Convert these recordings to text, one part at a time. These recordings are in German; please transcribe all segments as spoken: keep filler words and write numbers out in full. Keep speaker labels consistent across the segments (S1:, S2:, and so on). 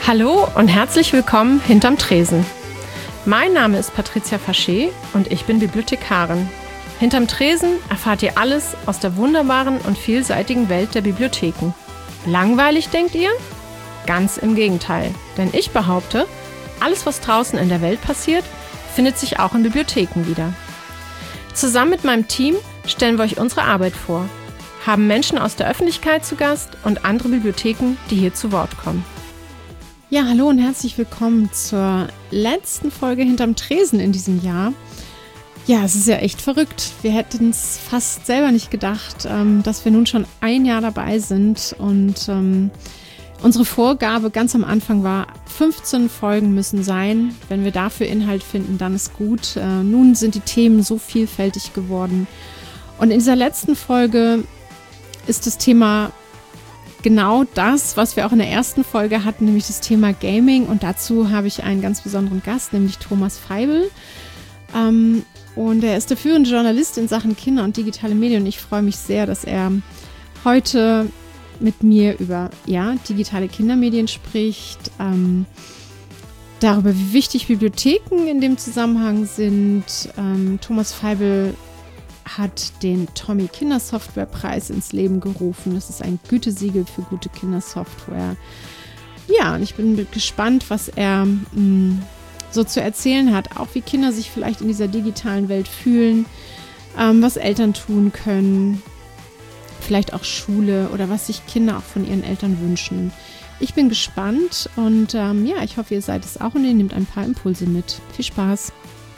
S1: Hallo und herzlich willkommen hinterm Tresen. Mein Name ist Patricia Faché und ich bin Bibliothekarin. Hinterm Tresen erfahrt ihr alles aus der wunderbaren und vielseitigen Welt der Bibliotheken. Langweilig, denkt ihr? Ganz im Gegenteil, denn ich behaupte, alles, was draußen in der Welt passiert, findet sich auch in Bibliotheken wieder. Zusammen mit meinem Team stellen wir euch unsere Arbeit vor, haben Menschen aus der Öffentlichkeit zu Gast und andere Bibliotheken, die hier zu Wort kommen.
S2: Ja, hallo und herzlich willkommen zur letzten Folge hinterm Tresen in diesem Jahr. Ja, es ist ja echt verrückt. Wir hätten es fast selber nicht gedacht, ähm, dass wir nun schon ein Jahr dabei sind. Und ähm, unsere Vorgabe ganz am Anfang war, fünfzehn Folgen müssen sein. Wenn wir dafür Inhalt finden, dann ist gut. Äh, nun sind die Themen so vielfältig geworden. Und in dieser letzten Folge ist das Thema genau das, was wir auch in der ersten Folge hatten, nämlich das Thema Gaming. Und dazu habe ich einen ganz besonderen Gast, nämlich Thomas Feibel. Ähm, und er ist der führende Journalist in Sachen Kinder- und digitale Medien. Und ich freue mich sehr, dass er heute mit mir über ja, digitale Kindermedien spricht, ähm, darüber, wie wichtig Bibliotheken in dem Zusammenhang sind. Ähm, Thomas Feibel hat den Tommy Kindersoftwarepreis ins Leben gerufen. Das ist ein Gütesiegel für gute Kindersoftware. Ja, und ich bin gespannt, was er mh, so zu erzählen hat. Auch wie Kinder sich vielleicht in dieser digitalen Welt fühlen, ähm, was Eltern tun können, vielleicht auch Schule oder was sich Kinder auch von ihren Eltern wünschen. Ich bin gespannt und ähm, ja, ich hoffe, ihr seid es auch und ihr nehmt ein paar Impulse mit. Viel Spaß!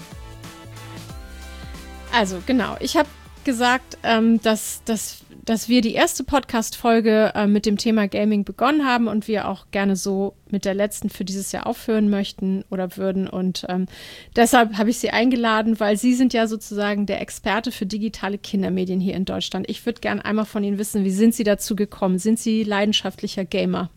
S2: Also genau, ich habe gesagt, ähm, dass, dass, dass wir die erste Podcast-Folge äh, mit dem Thema Gaming begonnen haben und wir auch gerne so mit der letzten für dieses Jahr aufhören möchten oder würden. Und ähm, deshalb habe ich Sie eingeladen, weil Sie sind ja sozusagen der Experte für digitale Kindermedien hier in Deutschland. Ich würde gerne einmal von Ihnen wissen, wie sind Sie dazu gekommen? Sind Sie leidenschaftlicher Gamer?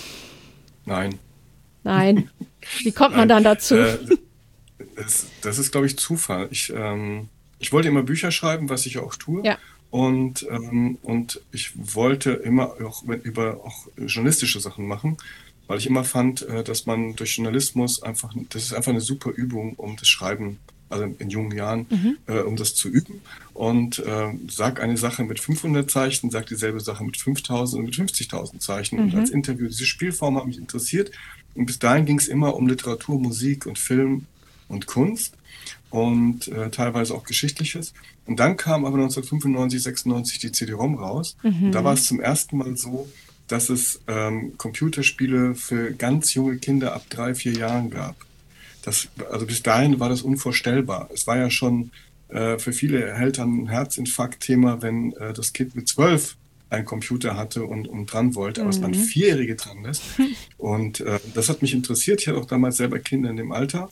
S3: Nein.
S2: Nein. Wie kommt man dann dazu?
S3: Äh, das, das ist, glaube ich, Zufall. Ich ähm Ich wollte immer Bücher schreiben, was ich auch tue.
S2: Ja.
S3: Und, ähm, und ich wollte immer auch über auch journalistische Sachen machen, weil ich immer fand, äh, dass man durch Journalismus einfach, das ist einfach eine super Übung, um das Schreiben, also in jungen Jahren, mhm. äh, um das zu üben. Und äh, sag eine Sache mit fünfhundert Zeichen, sag dieselbe Sache mit fünftausend und mit fünfzigtausend Zeichen. Mhm. Und als Interview, diese Spielform hat mich interessiert. Und bis dahin ging es immer um Literatur, Musik und Film und Kunst. Und äh, teilweise auch Geschichtliches. Und dann kam aber neunzehnhundertfünfundneunzig, sechsundneunzig die C D-ROM raus. Mhm. Und da war es zum ersten Mal so, dass es ähm, Computerspiele für ganz junge Kinder ab drei, vier Jahren gab. Das, also bis dahin war das unvorstellbar. Es war ja schon äh, für viele Eltern ein Herzinfarkt-Thema, wenn äh, das Kind mit zwölf einen Computer hatte und, und dran wollte, mhm. aber es waren Vierjährige dran lässt. Und äh, das hat mich interessiert. Ich hatte auch damals selber Kinder in dem Alter.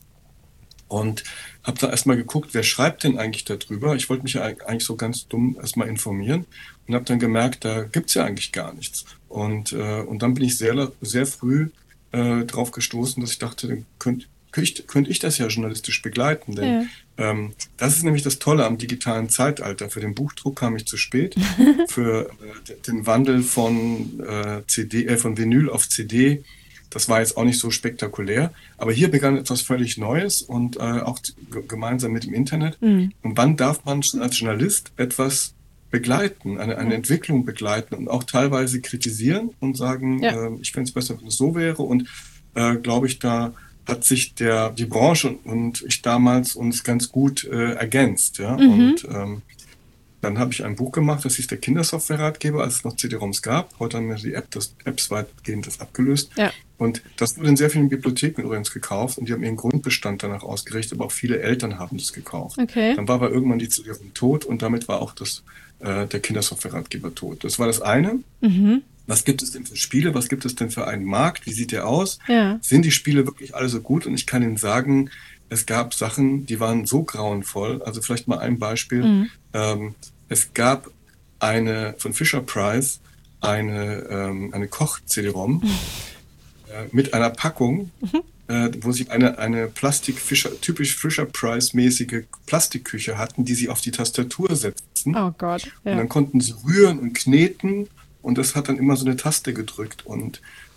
S3: Und habe da erstmal geguckt, wer schreibt denn eigentlich darüber? Ich wollte mich ja eigentlich so ganz dumm erstmal informieren und habe dann gemerkt, da gibt's ja eigentlich gar nichts. Und äh, und dann bin ich sehr sehr früh äh, drauf gestoßen, dass ich dachte, dann könnte könnt ich, könnt ich das ja journalistisch begleiten. Denn ja. ähm, das ist nämlich das Tolle am digitalen Zeitalter. Für den Buchdruck kam ich zu spät. Für äh, den Wandel von äh, C D, äh, von Vinyl auf C D, das war jetzt auch nicht so spektakulär, aber hier begann etwas völlig Neues und äh, auch g- gemeinsam mit dem Internet. Mhm. Und wann darf man als Journalist etwas begleiten, eine, eine mhm. Entwicklung begleiten und auch teilweise kritisieren und sagen, ja. äh, ich fände es besser, wenn es so wäre. Und äh, glaube ich, da hat sich der die Branche und, und ich damals uns ganz gut äh, ergänzt. Ja? Mhm. Und ähm, dann habe ich ein Buch gemacht, das hieß der Kindersoftware-Ratgeber, als es noch C D-ROMs gab. Heute haben wir die App, das Apps weitgehend das abgelöst. Ja. Und das wurde in sehr vielen Bibliotheken übrigens gekauft und die haben ihren Grundbestand danach ausgerichtet, aber auch viele Eltern haben das gekauft. Okay. Dann war aber irgendwann die C D-ROM tot und damit war auch das, äh, der Kindersoftware-Ratgeber tot. Das war das eine. Mhm. Was gibt es denn für Spiele? Was gibt es denn für einen Markt? Wie sieht der aus? Ja. Sind die Spiele wirklich alle so gut? Und ich kann Ihnen sagen, es gab Sachen, die waren so grauenvoll. Also vielleicht mal ein Beispiel. Mhm. Ähm, es gab eine von Fisher-Price eine, ähm, eine Koch-C D-ROM mhm. äh, mit einer Packung, mhm. äh, wo sie eine, eine Plastik-Fischer, typisch Fisher-Price-mäßige Plastikküche hatten, die sie auf die Tastatur setzten.
S2: Oh Gott. Ja.
S3: Und dann konnten sie rühren und kneten und das hat dann immer so eine Taste gedrückt. Und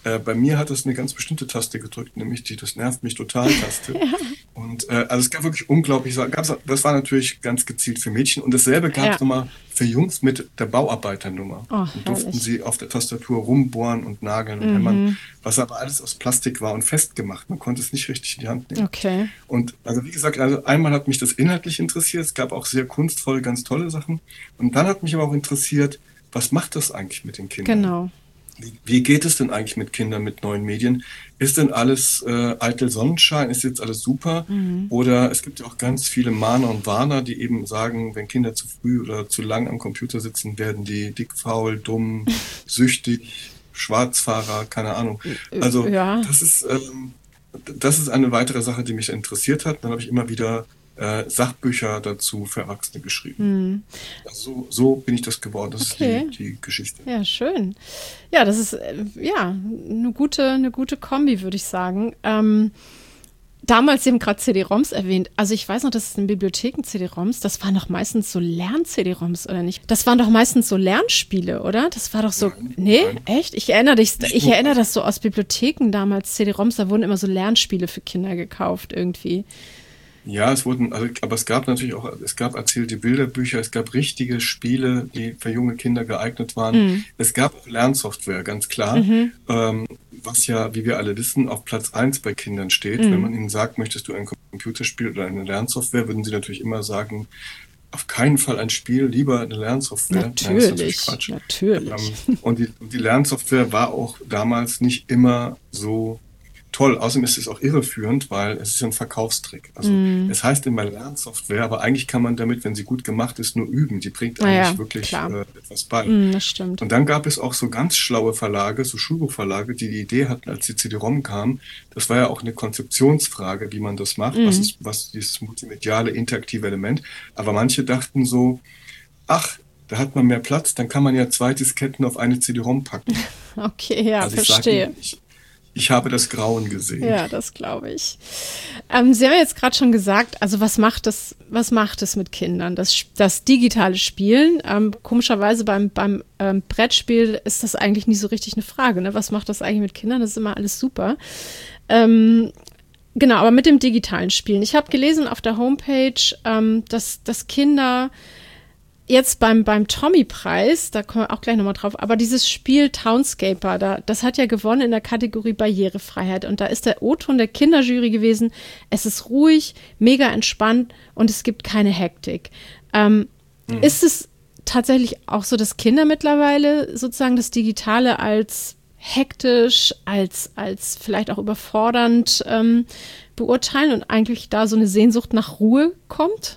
S3: Äh, bei mir hat es eine ganz bestimmte Taste gedrückt, nämlich die "Das nervt mich total" Taste.
S2: Ja.
S3: Und äh, also es gab wirklich unglaublich, gab's, das war natürlich ganz gezielt für Mädchen. Und dasselbe gab es
S2: Ja.
S3: nochmal für Jungs mit der Bauarbeiternummer.
S2: Oh,
S3: und durften
S2: herrlich.
S3: sie auf der Tastatur rumbohren und nageln und
S2: Mhm.
S3: hämmern, was aber alles aus Plastik war und festgemacht. Man konnte es nicht richtig in die Hand nehmen.
S2: Okay.
S3: Und also wie gesagt, also einmal hat mich das inhaltlich interessiert, es gab auch sehr kunstvolle, ganz tolle Sachen. Und dann hat mich aber auch interessiert, was macht das eigentlich mit den Kindern?
S2: Genau.
S3: Wie, wie geht es denn eigentlich mit Kindern mit neuen Medien? Ist denn alles äh, eitel Sonnenschein? Ist jetzt alles super?
S2: Mhm.
S3: Oder es gibt ja auch ganz viele Mahner und Warner, die eben sagen, wenn Kinder zu früh oder zu lang am Computer sitzen, werden die dick, faul, dumm, süchtig, Schwarzfahrer, keine Ahnung. Also
S2: Ja.
S3: das ist, ähm, das ist eine weitere Sache, die mich interessiert hat. Dann habe ich immer wieder äh, Sachbücher dazu für Erwachsene geschrieben.
S2: Mhm.
S3: Also so, so bin ich das geworden. Das
S2: Okay.
S3: ist die, die Geschichte.
S2: Ja, schön. Ja, das ist äh, ja eine gute, eine gute Kombi, würde ich sagen. Ähm, damals, Sie haben gerade C D-ROMs erwähnt. Also ich weiß noch, dass es in Bibliotheken C D-ROMs, das waren doch meistens so Lern-C D-ROMs, oder nicht? Das waren doch meistens so Lernspiele, oder? Das war doch so.
S3: Nein,
S2: Nee,
S3: nein.
S2: echt? Ich erinnere dich,
S3: Nicht
S2: ich
S3: nur-
S2: erinnere das so aus Bibliotheken damals, C D-ROMs, da wurden immer so Lernspiele für Kinder gekauft irgendwie.
S3: Ja, es wurden, also, aber es gab natürlich auch, es gab erzählte Bilderbücher, es gab richtige Spiele, die für junge Kinder geeignet waren.
S2: Mhm.
S3: Es gab auch Lernsoftware, ganz klar, ähm, was ja, wie wir alle wissen, auf Platz eins bei Kindern steht.
S2: Mhm.
S3: Wenn man ihnen sagt, möchtest du ein Computerspiel oder eine Lernsoftware, würden sie natürlich immer sagen, auf keinen Fall ein Spiel, lieber eine Lernsoftware. Nein, das ist
S2: Natürlich,
S3: Quatsch.
S2: natürlich.
S3: Ähm, und, die, und die Lernsoftware war auch damals nicht immer so toll. Außerdem ist es auch irreführend, weil es ist ja ein Verkaufstrick. Also
S2: Mhm.
S3: es heißt immer Lernsoftware, aber eigentlich kann man damit, wenn sie gut gemacht ist, nur üben. Die bringt
S2: Na
S3: eigentlich
S2: ja,
S3: wirklich
S2: klar.
S3: äh, etwas bei.
S2: Mhm, das stimmt.
S3: Und dann gab es auch so ganz schlaue Verlage, so Schulbuchverlage, die die Idee hatten, als die C D-ROM kam. Das war ja auch eine Konzeptionsfrage, wie man das macht, was ist, was dieses multimediale, interaktive Element. Aber manche dachten so, ach, da hat man mehr Platz, dann kann man ja zwei Disketten auf eine C D-ROM packen.
S2: Okay, ja,
S3: Also ich
S2: verstehe.
S3: sage, ich, ich habe das Grauen gesehen.
S2: Ja, das glaube ich. Ähm, Sie haben jetzt gerade schon gesagt, also was macht das, was macht es mit Kindern? Das, das digitale Spielen. Ähm, komischerweise beim, beim ähm, Brettspiel ist das eigentlich nie so richtig eine Frage. Ne? Was macht das eigentlich mit Kindern? Das ist immer alles super. Ähm, genau, aber mit dem digitalen Spielen. Ich habe gelesen auf der Homepage, ähm, dass, dass Kinder jetzt beim, beim Tommy-Preis, da kommen wir auch gleich nochmal drauf, aber dieses Spiel Townscaper, da, das hat ja gewonnen in der Kategorie Barrierefreiheit. Und da ist der O-Ton der Kinderjury gewesen. Es ist ruhig, mega entspannt und es gibt keine Hektik. Ähm, mhm. Ist es tatsächlich auch so, dass Kinder mittlerweile sozusagen das Digitale als hektisch, als, als vielleicht auch überfordernd ähm, beurteilen und eigentlich da so eine Sehnsucht nach Ruhe kommt?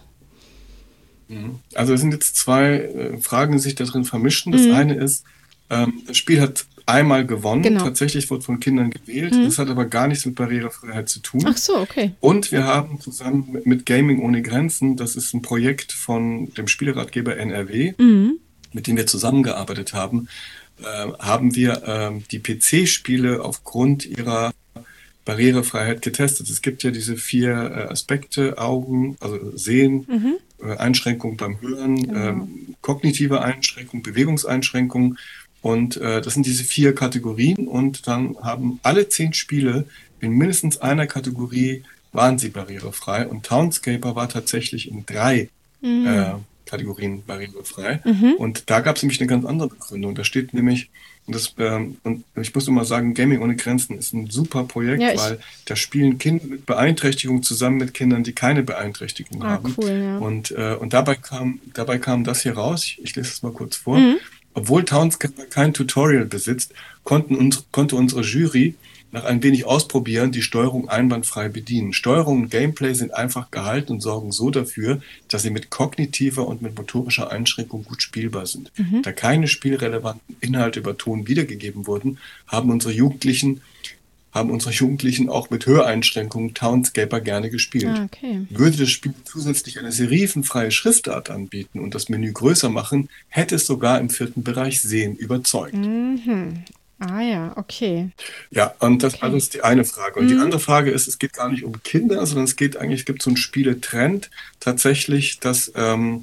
S3: Also es sind jetzt zwei äh, Fragen, die sich da drin vermischen. Das
S2: Mhm.
S3: eine ist, ähm, das Spiel hat einmal gewonnen,
S2: Genau.
S3: tatsächlich wurde von Kindern gewählt.
S2: Mhm.
S3: Das hat aber gar nichts mit Barrierefreiheit zu tun.
S2: Ach so, okay.
S3: Und wir haben zusammen mit, mit Gaming ohne Grenzen, das ist ein Projekt von dem Spieleratgeber N R W,
S2: Mhm.
S3: mit dem wir zusammengearbeitet haben, äh, haben wir ähm, die P C-Spiele aufgrund ihrer Barrierefreiheit getestet. Es gibt ja diese vier äh, Aspekte, Augen, also Sehen,
S2: Mhm.
S3: äh, Einschränkung beim Hören,
S2: Genau.
S3: ähm, kognitive Einschränkung, Bewegungseinschränkung. Und äh, das sind diese vier Kategorien. Und dann haben alle zehn Spiele in mindestens einer Kategorie waren sie barrierefrei. Und Townscaper war tatsächlich in drei
S2: Mhm.
S3: äh, Kategorien barrierefrei.
S2: Mhm.
S3: Und da gab es nämlich eine ganz andere Begründung. Da steht nämlich, und, das, ähm, und ich muss nur mal sagen, Gaming ohne Grenzen ist ein super Projekt,
S2: Ja, ich-
S3: weil da spielen Kinder mit Beeinträchtigung zusammen mit Kindern, die keine Beeinträchtigung
S2: Ah,
S3: haben.
S2: cool, ja.
S3: Und, äh, und dabei kam, dabei kam das hier raus. Ich, ich lese es mal kurz vor.
S2: Mhm.
S3: Obwohl Townscaper kein Tutorial besitzt, konnten uns, konnte unsere Jury nach ein wenig Ausprobieren die Steuerung einwandfrei bedienen. Steuerung und Gameplay sind einfach gehalten und sorgen so dafür, dass sie mit kognitiver und mit motorischer Einschränkung gut spielbar sind.
S2: Mhm.
S3: Da keine spielrelevanten Inhalte über Ton wiedergegeben wurden, haben unsere Jugendlichen, haben unsere Jugendlichen auch mit Höreinschränkungen Townscaper gerne gespielt.
S2: Ah, okay.
S3: Würde das Spiel zusätzlich eine serifenfreie Schriftart anbieten und das Menü größer machen, hätte es sogar im vierten Bereich Sehen überzeugt.
S2: Mhm. Ah ja, okay.
S3: Ja, und das
S2: Okay.
S3: also ist die eine Frage. Und
S2: Mhm.
S3: die andere Frage ist, es geht gar nicht um Kinder, sondern es geht eigentlich, es gibt so einen Spieletrend tatsächlich, dass ähm,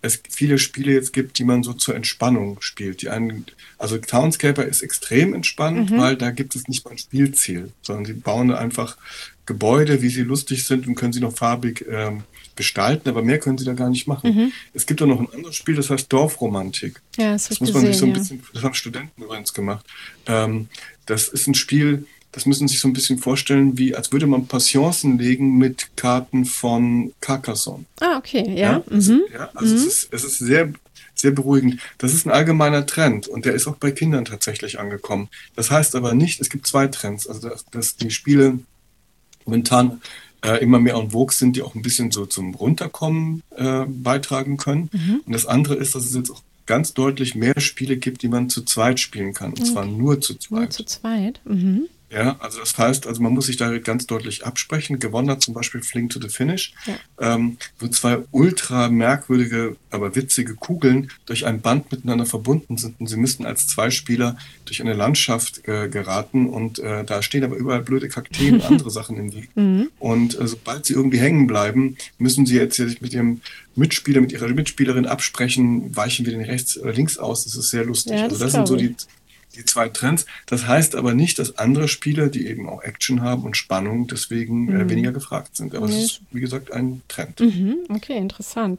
S3: es viele Spiele jetzt gibt, die man so zur Entspannung spielt. Die einen, also Townscaper ist extrem entspannend,
S2: Mhm.
S3: weil da gibt es nicht mal ein Spielziel, sondern sie bauen einfach Gebäude, wie sie lustig sind und können sie noch farbig ähm, gestalten, aber mehr können sie da gar nicht machen.
S2: Mhm.
S3: Es gibt auch noch ein anderes Spiel, das heißt Dorfromantik.
S2: Ja, das habe
S3: Das
S2: ich
S3: muss man sich so
S2: gesehen,
S3: ein
S2: ja.
S3: bisschen, das haben Studenten übrigens gemacht. Ähm, das ist ein Spiel, das müssen Sie sich so ein bisschen vorstellen, wie als würde man Passeancen legen mit Karten von Carcassonne.
S2: Ah, okay, ja.
S3: Ja, also,
S2: Mhm.
S3: ja, also es ist, es ist sehr, sehr beruhigend. Das ist ein allgemeiner Trend und der ist auch bei Kindern tatsächlich angekommen. Das heißt aber nicht, es gibt zwei Trends. Also dass, dass die Spiele momentan äh, immer mehr en vogue sind, die auch ein bisschen so zum Runterkommen äh, beitragen können.
S2: Mhm.
S3: Und das andere ist, dass es jetzt auch ganz deutlich mehr Spiele gibt, die man zu zweit spielen kann. Und zwar
S2: Okay.
S3: nur zu
S2: Nur
S3: zweit.
S2: zu zweit. Mhm.
S3: Ja, also das heißt, also man muss sich da ganz deutlich absprechen. Gewonnen hat zum Beispiel Fling to the Finish,
S2: Ja.
S3: ähm, wo zwei ultra merkwürdige, aber witzige Kugeln durch ein Band miteinander verbunden sind und sie müssen als zwei Spieler durch eine Landschaft äh, geraten und äh, da stehen aber überall blöde Kakteen und andere Sachen im Weg.
S2: Mhm.
S3: Und äh, sobald sie irgendwie hängen bleiben, müssen sie jetzt sich mit ihrem Mitspieler, mit ihrer Mitspielerin absprechen, weichen wir den rechts oder links aus. Das ist sehr lustig.
S2: Ja,
S3: Also
S2: das
S3: das sind so
S2: glaube
S3: die
S2: ich.
S3: die zwei Trends. Das heißt aber nicht, dass andere Spiele, die eben auch Action haben und Spannung, deswegen äh,
S2: Mhm.
S3: weniger gefragt sind. Aber es
S2: Nee.
S3: ist, wie gesagt, ein Trend.
S2: Mhm. Okay, interessant.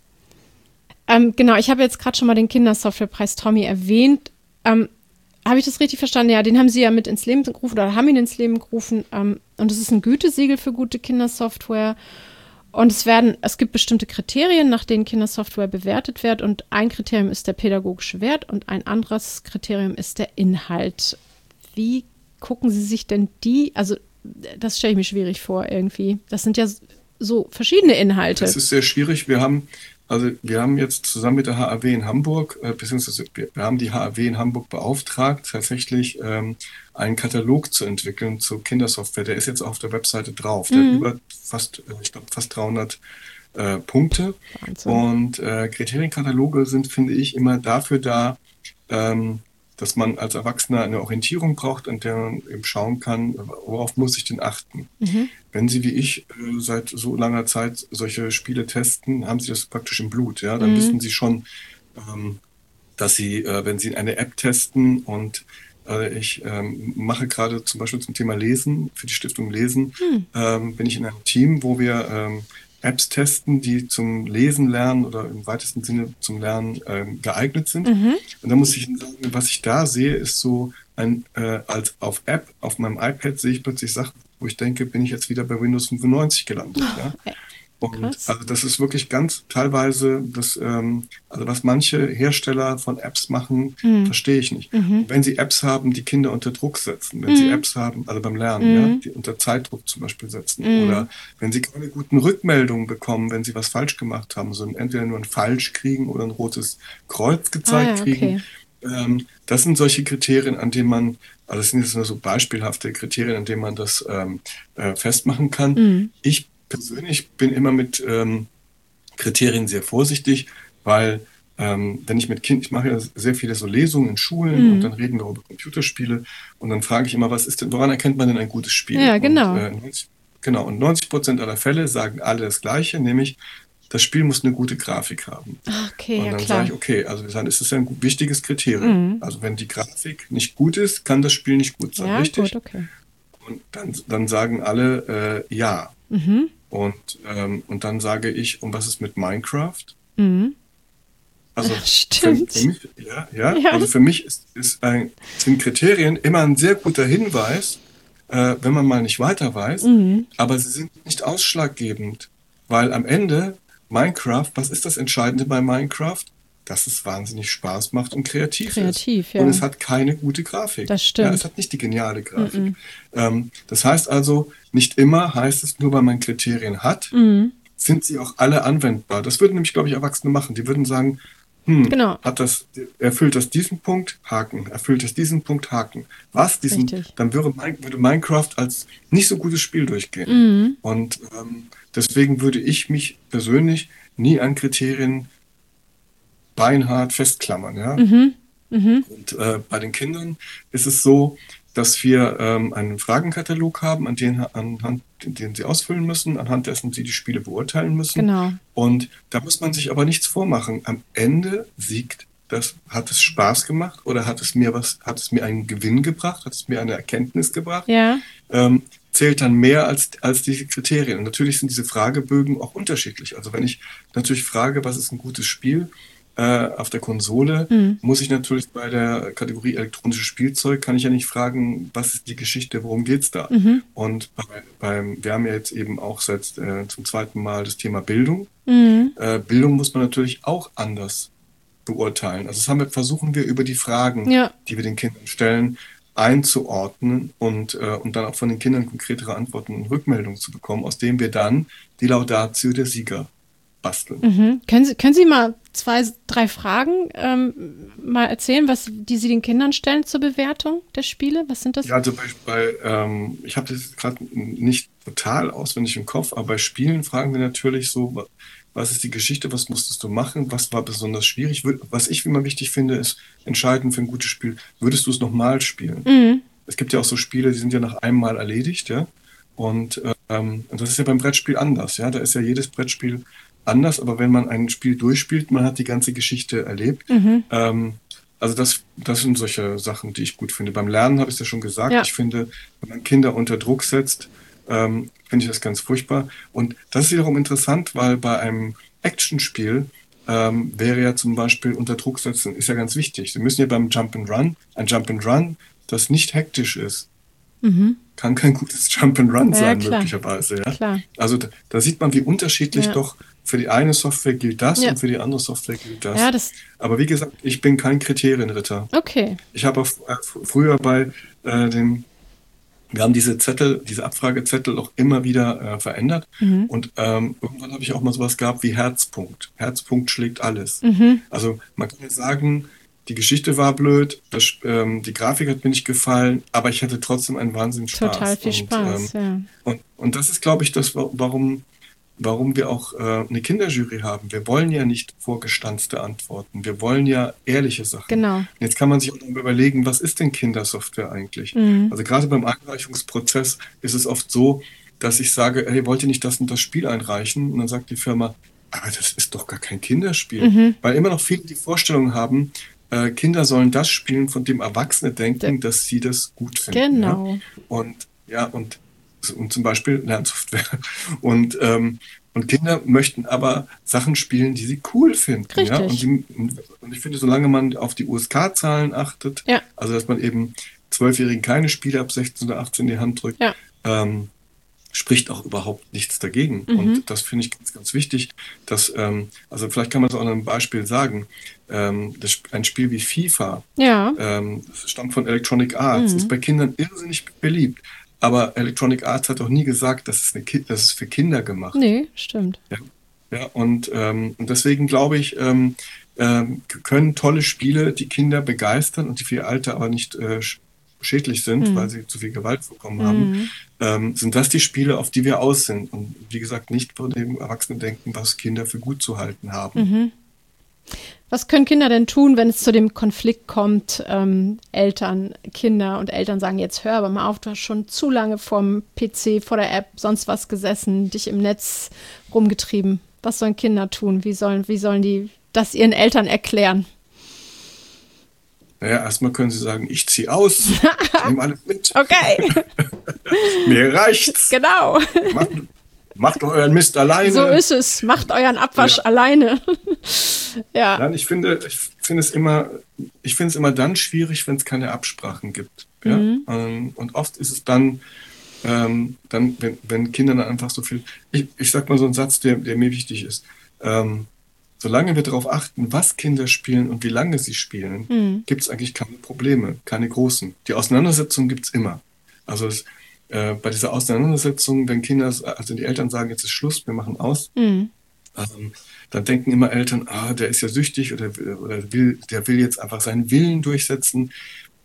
S2: Ähm, genau, ich habe jetzt gerade schon mal den Kindersoftwarepreis Tommy erwähnt. Ähm, habe ich das richtig verstanden? Ja, den haben Sie ja mit ins Leben gerufen oder haben ihn ins Leben gerufen. Ähm, und es ist ein Gütesiegel für gute Kindersoftware. Und es werden, es gibt bestimmte Kriterien, nach denen Kindersoftware bewertet wird. Und ein Kriterium ist der pädagogische Wert und ein anderes Kriterium ist der Inhalt. Wie gucken Sie sich denn die, also das stelle ich mir schwierig vor irgendwie. Das sind ja so verschiedene Inhalte.
S3: Es ist sehr schwierig. Wir haben, also wir haben jetzt zusammen mit der H A W in Hamburg, äh, beziehungsweise wir, wir haben die H A W in Hamburg beauftragt, tatsächlich ähm, einen Katalog zu entwickeln zu Kindersoftware. Der ist jetzt auf der Webseite drauf. Der hat
S2: Mhm.
S3: über fast, äh, ich glaube, fast dreihundert äh, Punkte.
S2: Wahnsinn.
S3: Und äh, Kriterienkataloge sind, finde ich, immer dafür da, ähm, dass man als Erwachsener eine Orientierung braucht, an der man eben schauen kann, worauf muss ich denn achten.
S2: Mhm.
S3: Wenn Sie wie ich äh, seit so langer Zeit solche Spiele testen, haben Sie das praktisch im Blut. Ja? Dann
S2: Mhm.
S3: wissen Sie schon, ähm, dass Sie, äh, wenn Sie eine App testen und äh, ich ähm, mache gerade zum Beispiel zum Thema Lesen, für die Stiftung Lesen,
S2: Hm.
S3: ähm, bin ich in einem Team, wo wir ähm, Apps testen, die zum Lesen lernen oder im weitesten Sinne zum Lernen ähm, geeignet sind.
S2: Mhm.
S3: Und da muss ich Ihnen sagen, was ich da sehe, ist so ein, äh, als auf App, auf meinem iPad sehe ich plötzlich Sachen, wo ich denke, bin ich jetzt wieder bei Windows fünfundneunzig gelandet. Ja?
S2: Äh,
S3: Und
S2: Krass.
S3: also das ist wirklich ganz teilweise, das, ähm, also was manche Hersteller von Apps machen,
S2: Mhm.
S3: verstehe ich nicht.
S2: Mhm.
S3: Und wenn sie Apps haben, die Kinder unter Druck setzen, wenn sie
S2: Mhm.
S3: Apps haben, also beim Lernen, ja,
S2: Mhm.
S3: die unter Zeitdruck zum Beispiel setzen,
S2: Mhm.
S3: oder wenn sie keine guten Rückmeldungen bekommen, wenn sie was falsch gemacht haben, sondern entweder nur ein Falsch kriegen oder ein rotes Kreuz
S2: Ah
S3: gezeigt
S2: ja,
S3: kriegen,
S2: okay.
S3: ähm, das sind solche Kriterien, an denen man, also das sind jetzt nur so beispielhafte Kriterien, an denen man das ähm, äh, festmachen kann.
S2: Mhm.
S3: Ich persönlich bin immer mit ähm, Kriterien sehr vorsichtig, weil ähm, wenn ich mit Kind, ich mache ja sehr viele so Lesungen in Schulen
S2: Mhm.
S3: und dann reden wir über Computerspiele und dann frage ich immer, was ist denn, woran erkennt man denn ein gutes Spiel?
S2: Ja, genau.
S3: Und, äh, neunzig, genau, und neunzig Prozent aller Fälle sagen alle das Gleiche, nämlich das Spiel muss eine gute Grafik haben.
S2: Ah, okay,
S3: Und
S2: ja
S3: dann
S2: klar.
S3: sage ich, okay, also dann ist es ja ein gu- wichtiges Kriterium.
S2: Mhm.
S3: Also wenn die Grafik nicht gut ist, kann das Spiel nicht gut sein,
S2: Ja,
S3: richtig?
S2: gut, okay.
S3: Und dann, dann sagen alle äh, ja.
S2: Mhm.
S3: Und, ähm, und dann sage ich, und was ist mit Minecraft?
S2: Mhm.
S3: Also
S2: Ja,
S3: für,
S2: stimmt.
S3: für mich, ja, ja,
S2: Ja.
S3: also für mich ist, ist ein, sind Kriterien immer ein sehr guter Hinweis, äh, wenn man mal nicht weiter weiß,
S2: Mhm.
S3: aber sie sind nicht ausschlaggebend, weil am Ende Minecraft, was ist das Entscheidende bei Minecraft? Dass es wahnsinnig Spaß macht und kreativ,
S2: Kreativ,
S3: ist.
S2: ja.
S3: Und es hat keine gute Grafik.
S2: Das
S3: Ja,
S2: stimmt.
S3: es hat nicht die geniale Grafik.
S2: Mhm.
S3: Ähm, das heißt also, nicht immer heißt es, nur weil man Kriterien hat,
S2: Mhm.
S3: sind sie auch alle anwendbar. Das würden nämlich, glaube ich, Erwachsene machen. Die würden sagen, hm,
S2: Genau.
S3: hat das, erfüllt das diesen Punkt, Haken, erfüllt das diesen Punkt, Haken. Was? Diesen,
S2: Richtig.
S3: dann würde, Min- würde Minecraft als nicht so gutes Spiel durchgehen.
S2: Mhm.
S3: Und ähm, deswegen würde ich mich persönlich nie an Kriterien beinhart festklammern. Ja?
S2: Mhm. Mhm.
S3: Und äh, bei den Kindern ist es so, dass wir ähm, einen Fragenkatalog haben, an den, anhand den sie ausfüllen müssen, anhand dessen sie die Spiele beurteilen müssen.
S2: Genau.
S3: Und da muss man sich aber nichts vormachen. Am Ende siegt das, hat es Spaß gemacht oder hat es mir was, hat es mir einen Gewinn gebracht, hat es mir eine Erkenntnis gebracht,
S2: Ja.
S3: ähm, zählt dann mehr als, als diese Kriterien. Und natürlich sind diese Fragebögen auch unterschiedlich. Also wenn ich natürlich frage, was ist ein gutes Spiel äh, auf der Konsole,
S2: Mhm.
S3: muss ich natürlich bei der Kategorie elektronisches Spielzeug, kann ich ja nicht fragen, was ist die Geschichte, worum geht's da?
S2: Mhm.
S3: Und bei, beim, wir haben ja jetzt eben auch seit äh, zum zweiten Mal das Thema Bildung.
S2: Mhm.
S3: Äh, Bildung muss man natürlich auch anders beurteilen. Also das haben wir, versuchen wir über die Fragen,
S2: Ja.
S3: die wir den Kindern stellen, einzuordnen und, äh, und dann auch von den Kindern konkretere Antworten und Rückmeldungen zu bekommen, aus denen wir dann die Laudatio der Sieger basteln.
S2: Mhm. Können Sie, können Sie mal zwei, drei Fragen ähm, mal erzählen, was die Sie den Kindern stellen zur Bewertung der Spiele? Was sind das?
S3: Ja, also bei, bei ähm, ich habe das gerade nicht total auswendig im Kopf, aber bei Spielen fragen wir natürlich so, wa- was ist die Geschichte, was musstest du machen, was war besonders schwierig? Wür- Was ich immer wichtig finde, ist entscheidend für ein gutes Spiel, würdest du es nochmal spielen?
S2: Mhm.
S3: Es gibt ja auch so Spiele, die sind ja nach einem Mal erledigt, ja. Und, ähm, und das ist ja beim Brettspiel anders, ja. Da ist ja jedes Brettspiel anders, aber wenn man ein Spiel durchspielt, man hat die ganze Geschichte erlebt.
S2: Mhm.
S3: Ähm, also das, das sind solche Sachen, die ich gut finde. Beim Lernen habe ich es ja schon gesagt.
S2: Ja.
S3: Ich finde, wenn man Kinder unter Druck setzt, ähm, finde ich das ganz furchtbar. Und das ist wiederum interessant, weil bei einem Actionspiel ähm, wäre ja zum Beispiel unter Druck setzen, ist ja ganz wichtig. Sie müssen ja beim Jump and Run, ein Jump and Run, das nicht hektisch ist,
S2: Mhm.
S3: kann kein gutes Jump and Run
S2: Ja,
S3: sein,
S2: klar.
S3: möglicherweise. Ja?
S2: Klar.
S3: Also da, da sieht man, wie unterschiedlich
S2: Ja.
S3: doch für die eine Software gilt das
S2: Ja.
S3: und für die andere Software gilt das.
S2: Ja, das,
S3: Aber wie gesagt, ich bin kein Kriterienritter.
S2: okay.
S3: Ich habe auch, äh, f- früher bei äh, den, wir haben diese Zettel, diese Abfragezettel auch immer wieder äh, verändert.
S2: Mhm.
S3: Und ähm, irgendwann habe ich auch mal sowas gehabt wie Herzpunkt. Herzpunkt schlägt alles.
S2: Mhm.
S3: Also man kann jetzt sagen, die Geschichte war blöd, das, ähm, die Grafik hat mir nicht gefallen, aber ich hatte trotzdem einen Wahnsinns Spaß.
S2: Total viel
S3: Und,
S2: Spaß,
S3: ähm,
S2: ja.
S3: und, und das ist, glaube ich, das, wa- warum, warum wir auch äh, eine Kinderjury haben. Wir wollen ja nicht vorgestanzte Antworten. Wir wollen ja ehrliche Sachen.
S2: Genau.
S3: Und jetzt kann man sich auch noch überlegen, was ist denn Kindersoftware eigentlich?
S2: Mhm.
S3: Also gerade beim Einreichungsprozess ist es oft so, dass ich sage, hey, wollt ihr nicht das und das Spiel einreichen? Und dann sagt die Firma, aber das ist doch gar kein Kinderspiel.
S2: Mhm.
S3: Weil immer noch viele die Vorstellung haben, äh, Kinder sollen das spielen, von dem Erwachsene denken,
S2: De-
S3: dass sie das gut finden. Ja?
S2: Genau.
S3: Und ja, und, und zum Beispiel Lernsoftware. Und, ähm, und Kinder möchten aber Sachen spielen, die sie cool finden. Ja? Und,
S2: Richtig.
S3: sie, und ich finde, solange man auf die U S K-Zahlen achtet,
S2: Ja.
S3: also dass man eben Zwölfjährigen keine Spiele ab sechzehn oder achtzehn in die Hand drückt,
S2: Ja.
S3: ähm, spricht auch überhaupt nichts dagegen.
S2: Mhm.
S3: Und das finde ich ganz, ganz wichtig, dass, ähm, also vielleicht kann man es auch an einem Beispiel sagen, ähm, das, Sp- ein Spiel wie FIFA,
S2: Ja.
S3: ähm, das stammt von Electronic Arts,
S2: Mhm.
S3: ist bei Kindern irrsinnig beliebt. Aber Electronic Arts hat auch nie gesagt, dass es, eine Ki dass es für Kinder gemacht ist.
S2: Nee, stimmt.
S3: Ja, ja und, ähm, und deswegen glaube ich, ähm, ähm, können tolle Spiele die Kinder begeistern und die für ihr Alter aber nicht äh, sch- schädlich sind,
S2: Mhm.
S3: weil sie zu viel Gewalt bekommen haben,
S2: Mhm.
S3: ähm, sind das die Spiele, auf die wir aus sind. Und wie gesagt, nicht von dem Erwachsenen denken, was Kinder für gut zu halten haben.
S2: Mhm. Was können Kinder denn tun, wenn es zu dem Konflikt kommt, ähm, Eltern, Kinder und Eltern sagen, jetzt hör aber mal auf, du hast schon zu lange vorm P C, vor der App, sonst was gesessen, dich im Netz rumgetrieben. Was sollen Kinder tun? Wie sollen, wie sollen die das ihren Eltern erklären?
S3: Naja, erstmal können sie sagen, ich ziehe aus, ich nehme alles mit,
S2: Okay,
S3: mir reicht's,
S2: genau.
S3: macht, macht doch euren Mist alleine.
S2: So ist es. Macht euren Abwasch
S3: Ja.
S2: alleine. Ja.
S3: Nein, ich finde, ich finde es immer, ich finde es immer dann schwierig, wenn es keine Absprachen gibt. Ja?
S2: Mhm.
S3: Ähm, Und oft ist es dann, ähm, dann, wenn, wenn Kinder dann einfach so viel, ich, ich sag mal so einen Satz, der, der mir wichtig ist. Ähm, solange wir darauf achten, was Kinder spielen und wie lange sie spielen,
S2: Mhm.
S3: gibt es eigentlich keine Probleme, keine großen. Die Auseinandersetzung gibt es immer. Also es, äh, bei dieser Auseinandersetzung, wenn Kinder, also die Eltern sagen, jetzt ist Schluss, wir machen aus,
S2: Mhm.
S3: ähm, dann denken immer Eltern, ah, der ist ja süchtig oder, oder will, der will jetzt einfach seinen Willen durchsetzen.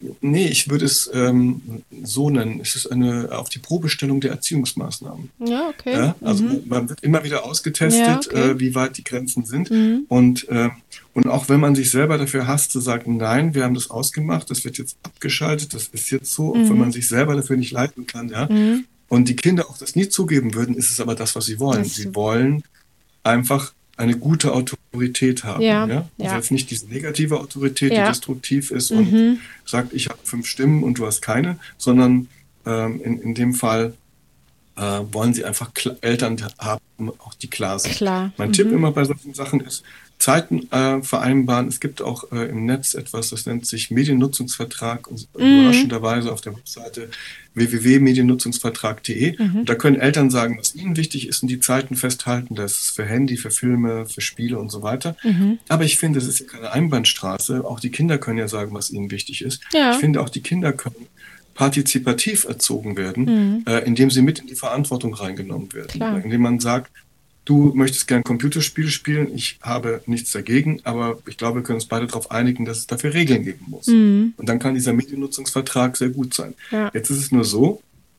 S3: Nee, ich würde es ähm, so nennen. Es ist eine auf die Probestellung der Erziehungsmaßnahmen.
S2: Ja, okay.
S3: Ja, also
S2: Mhm.
S3: man wird immer wieder
S2: Ja,
S3: ausgetestet,
S2: okay.
S3: äh, wie weit die Grenzen sind.
S2: Mhm.
S3: Und, äh, und auch wenn man sich selber dafür hasst, zu sagen, nein, wir haben das ausgemacht, das wird jetzt abgeschaltet, das ist jetzt so, auch wenn man
S2: Mhm.
S3: sich selber dafür nicht leiten kann, ja.
S2: Mhm.
S3: Und die Kinder auch das nie zugeben würden, ist es aber das, was sie wollen.
S2: Das,
S3: Sie wollen einfach eine gute Autorität haben.
S2: ja,
S3: Ja? Also
S2: ja,
S3: jetzt nicht diese negative Autorität, die
S2: ja.
S3: destruktiv ist und
S2: Mhm.
S3: sagt, ich habe fünf Stimmen und du hast keine, sondern ähm, in, in dem Fall äh, wollen sie einfach Kla- Eltern haben, auch die klar sind.
S2: Klar.
S3: Mein Tipp
S2: Mhm.
S3: immer bei solchen Sachen ist, Zeiten äh, vereinbaren. Es gibt auch äh, im Netz etwas, das nennt sich Mediennutzungsvertrag und
S2: Mhm.
S3: überraschenderweise auf der Webseite w w w punkt mediennutzungsvertrag punkt de.
S2: Mhm.
S3: Und da können Eltern sagen, was ihnen wichtig ist und die Zeiten festhalten. Das ist für Handy, für Filme, für Spiele und so weiter.
S2: Mhm.
S3: Aber ich finde, es ist ja keine Einbahnstraße. Auch die Kinder können ja sagen, was ihnen wichtig ist.
S2: Ja.
S3: Ich finde, auch die Kinder können partizipativ erzogen werden,
S2: Mhm.
S3: äh, indem sie mit in die Verantwortung reingenommen werden.
S2: Klar.
S3: Indem man sagt, du möchtest gern Computerspiele spielen, ich habe nichts dagegen, aber ich glaube, wir können uns beide darauf einigen, dass es dafür Regeln geben muss.
S2: Mhm.
S3: Und dann kann dieser Mediennutzungsvertrag sehr gut sein.
S2: Ja.
S3: Jetzt ist es nur so,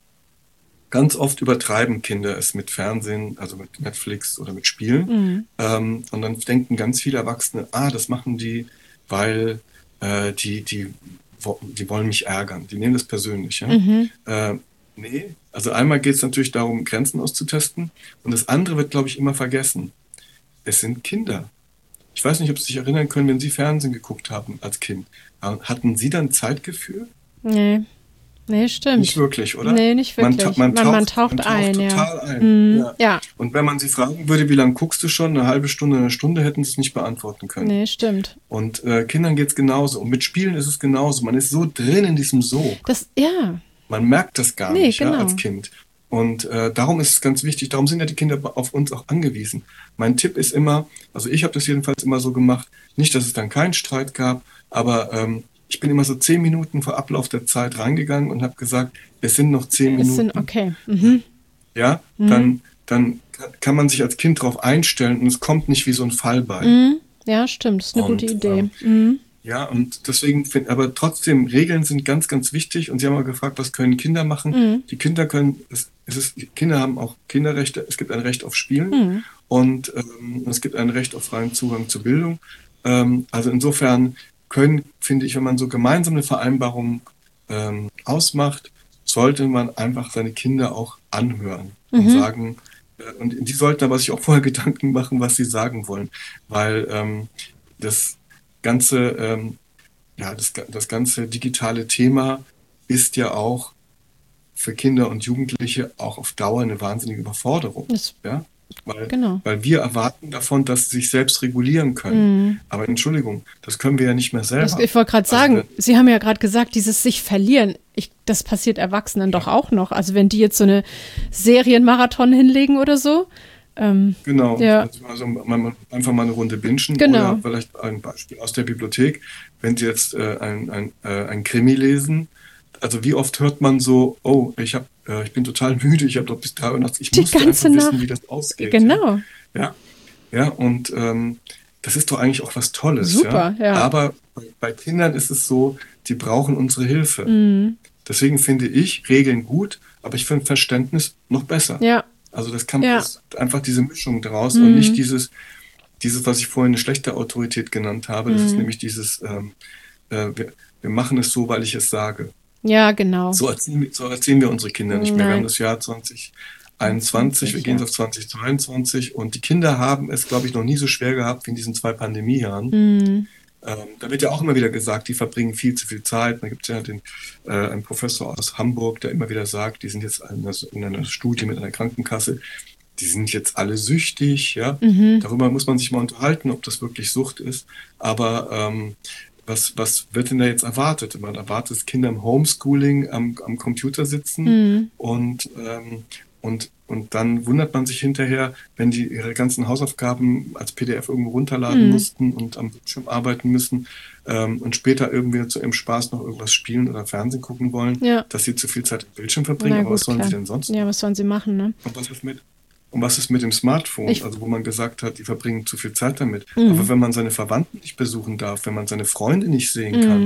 S3: ganz oft übertreiben Kinder es mit Fernsehen, also mit Netflix oder mit Spielen.
S2: Mhm.
S3: Ähm, und dann denken ganz viele Erwachsene, ah, das machen die, weil äh, die, die, wo- die wollen mich ärgern. Die nehmen das persönlich. Ja?
S2: Mhm.
S3: Äh, nee, also einmal geht es natürlich darum, Grenzen auszutesten. Und das andere wird, glaube ich, immer vergessen. Es sind Kinder. Ich weiß nicht, ob Sie sich erinnern können, wenn Sie Fernsehen geguckt haben als Kind. Hatten Sie dann Zeitgefühl?
S2: Nee. Nee, stimmt.
S3: Nicht wirklich, oder?
S2: Nee, nicht
S3: Man,
S2: wirklich.
S3: ta- man,
S2: Man,
S3: taucht,
S2: man taucht
S3: man taucht
S2: ein, ja.
S3: total ein.
S2: Mhm.
S3: Ja.
S2: Ja.
S3: Und wenn man sie fragen würde, wie lange guckst du schon, eine halbe Stunde, eine Stunde, hätten sie es nicht beantworten können.
S2: Nee, stimmt.
S3: Und äh, Kindern geht es genauso. Und mit Spielen ist es genauso. Man ist so drin in diesem Sog.
S2: Das, ja.
S3: Man merkt das gar
S2: Nee,
S3: nicht, ja,
S2: genau.
S3: als Kind. Und äh, darum ist es ganz wichtig, darum sind ja die Kinder auf uns auch angewiesen. Mein Tipp ist immer, also ich habe das jedenfalls immer so gemacht, nicht, dass es dann keinen Streit gab, aber ähm, ich bin immer so zehn Minuten vor Ablauf der Zeit reingegangen und habe gesagt, es sind noch zehn
S2: Es
S3: Minuten.
S2: sind, okay. Mhm.
S3: Ja,
S2: Mhm.
S3: dann, dann kann man sich als Kind darauf einstellen und es kommt nicht wie so ein Fallbein.
S2: Mhm. Ja, stimmt. Das ist eine
S3: Und,
S2: gute Idee.
S3: ähm,
S2: Mhm.
S3: Ja, und deswegen finde, aber trotzdem, Regeln sind ganz, ganz wichtig. Und Sie haben mal gefragt, was können Kinder machen?
S2: Mhm.
S3: Die Kinder können, es, es ist, die Kinder haben auch Kinderrechte. Es gibt ein Recht auf Spielen
S2: Mhm.
S3: und ähm, es gibt ein Recht auf freien Zugang zur Bildung. Ähm, also insofern können, finde ich, wenn man so gemeinsam eine Vereinbarung ähm, ausmacht, sollte man einfach seine Kinder auch anhören und
S2: Mhm.
S3: sagen, äh, und die sollten aber sich auch vorher Gedanken machen, was sie sagen wollen, weil ähm, das ganze, ähm, ja, das, das ganze digitale Thema ist ja auch für Kinder und Jugendliche auch auf Dauer eine wahnsinnige Überforderung.
S2: Das,
S3: Ja? Weil,
S2: genau.
S3: weil wir erwarten davon, dass sie sich selbst regulieren können.
S2: Mhm.
S3: Aber Entschuldigung, das können wir ja nicht mehr selber.
S2: Das, ich wollte gerade
S3: Also
S2: sagen,
S3: wenn-
S2: Sie haben ja gerade gesagt, dieses sich verlieren, ich, das passiert Erwachsenen doch auch noch. Also wenn die jetzt so eine Serienmarathon hinlegen oder so. Ähm,
S3: Genau,
S2: Ja.
S3: also man, einfach mal eine Runde bingen
S2: Genau.
S3: oder vielleicht ein Beispiel aus der Bibliothek. Wenn Sie jetzt äh, ein, ein, äh, ein Krimi lesen, also wie oft hört man so, oh, ich hab, äh, ich bin total müde, ich habe doch bis drei Uhr nachts, ich
S2: Die
S3: muss
S2: ganze
S3: einfach wissen,
S2: Nacht.
S3: wie das ausgeht.
S2: genau.
S3: Ja, ja, und ähm, das ist doch eigentlich auch was Tolles.
S2: Super, ja.
S3: Aber bei, bei Kindern ist es so, die brauchen unsere Hilfe.
S2: Mhm.
S3: Deswegen finde ich Regeln gut, aber ich finde Verständnis noch besser.
S2: Ja.
S3: Also das kann
S2: Ja.
S3: das, einfach diese Mischung daraus
S2: Mhm.
S3: und nicht dieses, dieses, was ich vorhin eine schlechte Autorität genannt habe. Das ist
S2: Mhm.
S3: nämlich dieses, ähm, äh, wir, wir machen es so, weil ich es sage.
S2: Ja, genau.
S3: So erziehen, wir- so erziehen wir unsere Kinder nicht mehr. Wir
S2: Nein.
S3: haben das Jahr zwanzig einundzwanzig, wir
S2: ja.
S3: gehen auf zwanzig zweiundzwanzig und die Kinder haben es, glaube ich, noch nie so schwer gehabt wie in diesen zwei Pandemiejahren.
S2: Mhm.
S3: Ähm, da wird ja auch immer wieder gesagt, die verbringen viel zu viel Zeit. Da gibt es ja den, äh, einen Professor aus Hamburg, der immer wieder sagt, die sind jetzt in einer, in einer Studie mit einer Krankenkasse, die sind jetzt alle süchtig. Ja?
S2: Mhm.
S3: Darüber muss man sich mal unterhalten, ob das wirklich Sucht ist. Aber ähm, was, was wird denn da jetzt erwartet? Man erwartet, dass Kinder im Homeschooling am, am Computer sitzen
S2: Mhm.
S3: und, ähm, und, und dann wundert man sich hinterher, wenn die ihre ganzen Hausaufgaben als P D F irgendwo runterladen
S2: Mhm.
S3: mussten und am Bildschirm arbeiten müssen ähm, und später irgendwie zu ihrem Spaß noch irgendwas spielen oder Fernsehen gucken wollen,
S2: Ja.
S3: dass sie zu viel Zeit im Bildschirm verbringen.
S2: Na
S3: Aber was
S2: gut,
S3: sollen
S2: klar.
S3: sie denn sonst?
S2: Ja, was sollen sie machen, ne?
S3: Und was ist mit, und was ist mit dem Smartphone?
S2: Ich-
S3: Also wo man gesagt hat, die verbringen zu viel Zeit damit.
S2: Mhm.
S3: Aber wenn man seine Verwandten nicht besuchen darf, wenn man seine Freunde nicht sehen
S2: Mhm.
S3: kann,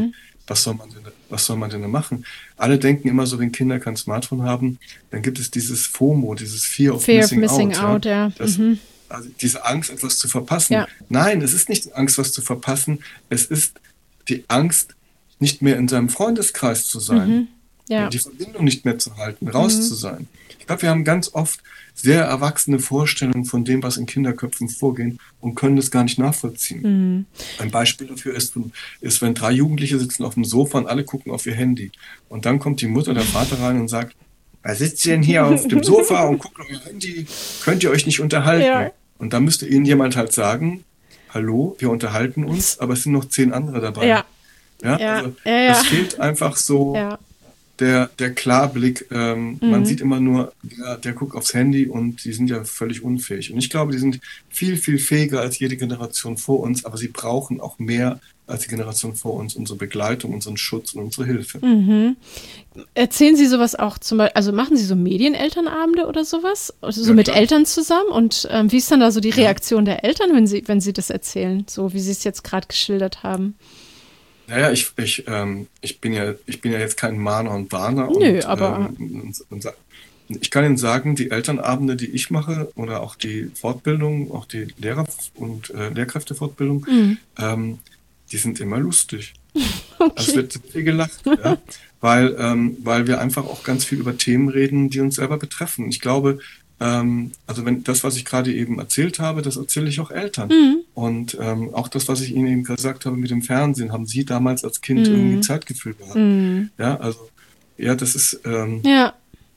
S3: was soll man denn, was soll man denn da machen? Alle denken immer so, wenn Kinder kein Smartphone haben, dann gibt es dieses FOMO, dieses Fear of
S2: Fear
S3: Missing,
S2: of missing
S3: Out.
S2: out, ja.
S3: ja. Das,
S2: Mhm.
S3: also diese Angst, etwas zu verpassen.
S2: Ja.
S3: Nein, es ist nicht die Angst, was zu verpassen. Es ist die Angst, nicht mehr in seinem Freundeskreis zu sein.
S2: Mhm. Ja.
S3: Die Verbindung nicht mehr zu halten, raus mhm. zu sein. Ich glaube, wir haben ganz oft sehr erwachsene Vorstellungen von dem, was in Kinderköpfen vorgeht und können das gar nicht nachvollziehen.
S2: Mhm.
S3: Ein Beispiel dafür ist, ist, wenn drei Jugendliche sitzen auf dem Sofa und alle gucken auf ihr Handy. Und dann kommt die Mutter oder der Vater rein und sagt, was sitzt ihr denn hier auf dem Sofa und guckt auf ihr Handy? Könnt ihr euch nicht unterhalten? Ja. Und dann müsste ihnen jemand halt sagen, hallo, wir unterhalten uns, aber es sind noch zehn andere dabei.
S2: Ja.
S3: Ja,
S2: ja.
S3: Also,
S2: ja, ja.
S3: Es fehlt einfach so
S2: ja.
S3: der, der Klarblick. Ähm,
S2: mhm.
S3: Man sieht immer nur, der, der guckt aufs Handy und die sind ja völlig unfähig. Und ich glaube, die sind viel, viel fähiger als jede Generation vor uns, aber sie brauchen auch mehr als die Generation vor uns, unsere Begleitung, unseren Schutz und unsere Hilfe.
S2: Mhm. Erzählen Sie sowas auch zum Beispiel, also machen Sie so Medienelternabende oder sowas? Also so ja, mit klar. Eltern zusammen? Und ähm, wie ist dann da so die Reaktion ja. der Eltern, wenn sie, wenn sie das erzählen, so wie Sie es jetzt gerade geschildert haben?
S3: Naja, ich, ich, ähm, ich, bin ja, ich bin ja jetzt kein Mahner und Warner.
S2: Nö,
S3: und,
S2: aber...
S3: Ähm, und, und, ich kann Ihnen sagen, die Elternabende, die ich mache, oder auch die Fortbildung, auch die Lehrer- und äh, Lehrkräftefortbildung, mhm. ähm, die sind immer lustig. Okay. Es wird viel gelacht, ja? weil, ähm, weil wir einfach auch ganz viel über Themen reden, die uns selber betreffen. Ich glaube, ähm, also wenn das, was ich gerade eben erzählt habe, das erzähle ich auch Eltern. Mhm. Und ähm, auch das, was ich Ihnen eben gesagt habe mit dem Fernsehen, haben Sie damals als Kind mhm. irgendwie Zeitgefühl gehabt. Mhm. Ja, also, ja, das ist, ähm,
S2: ja.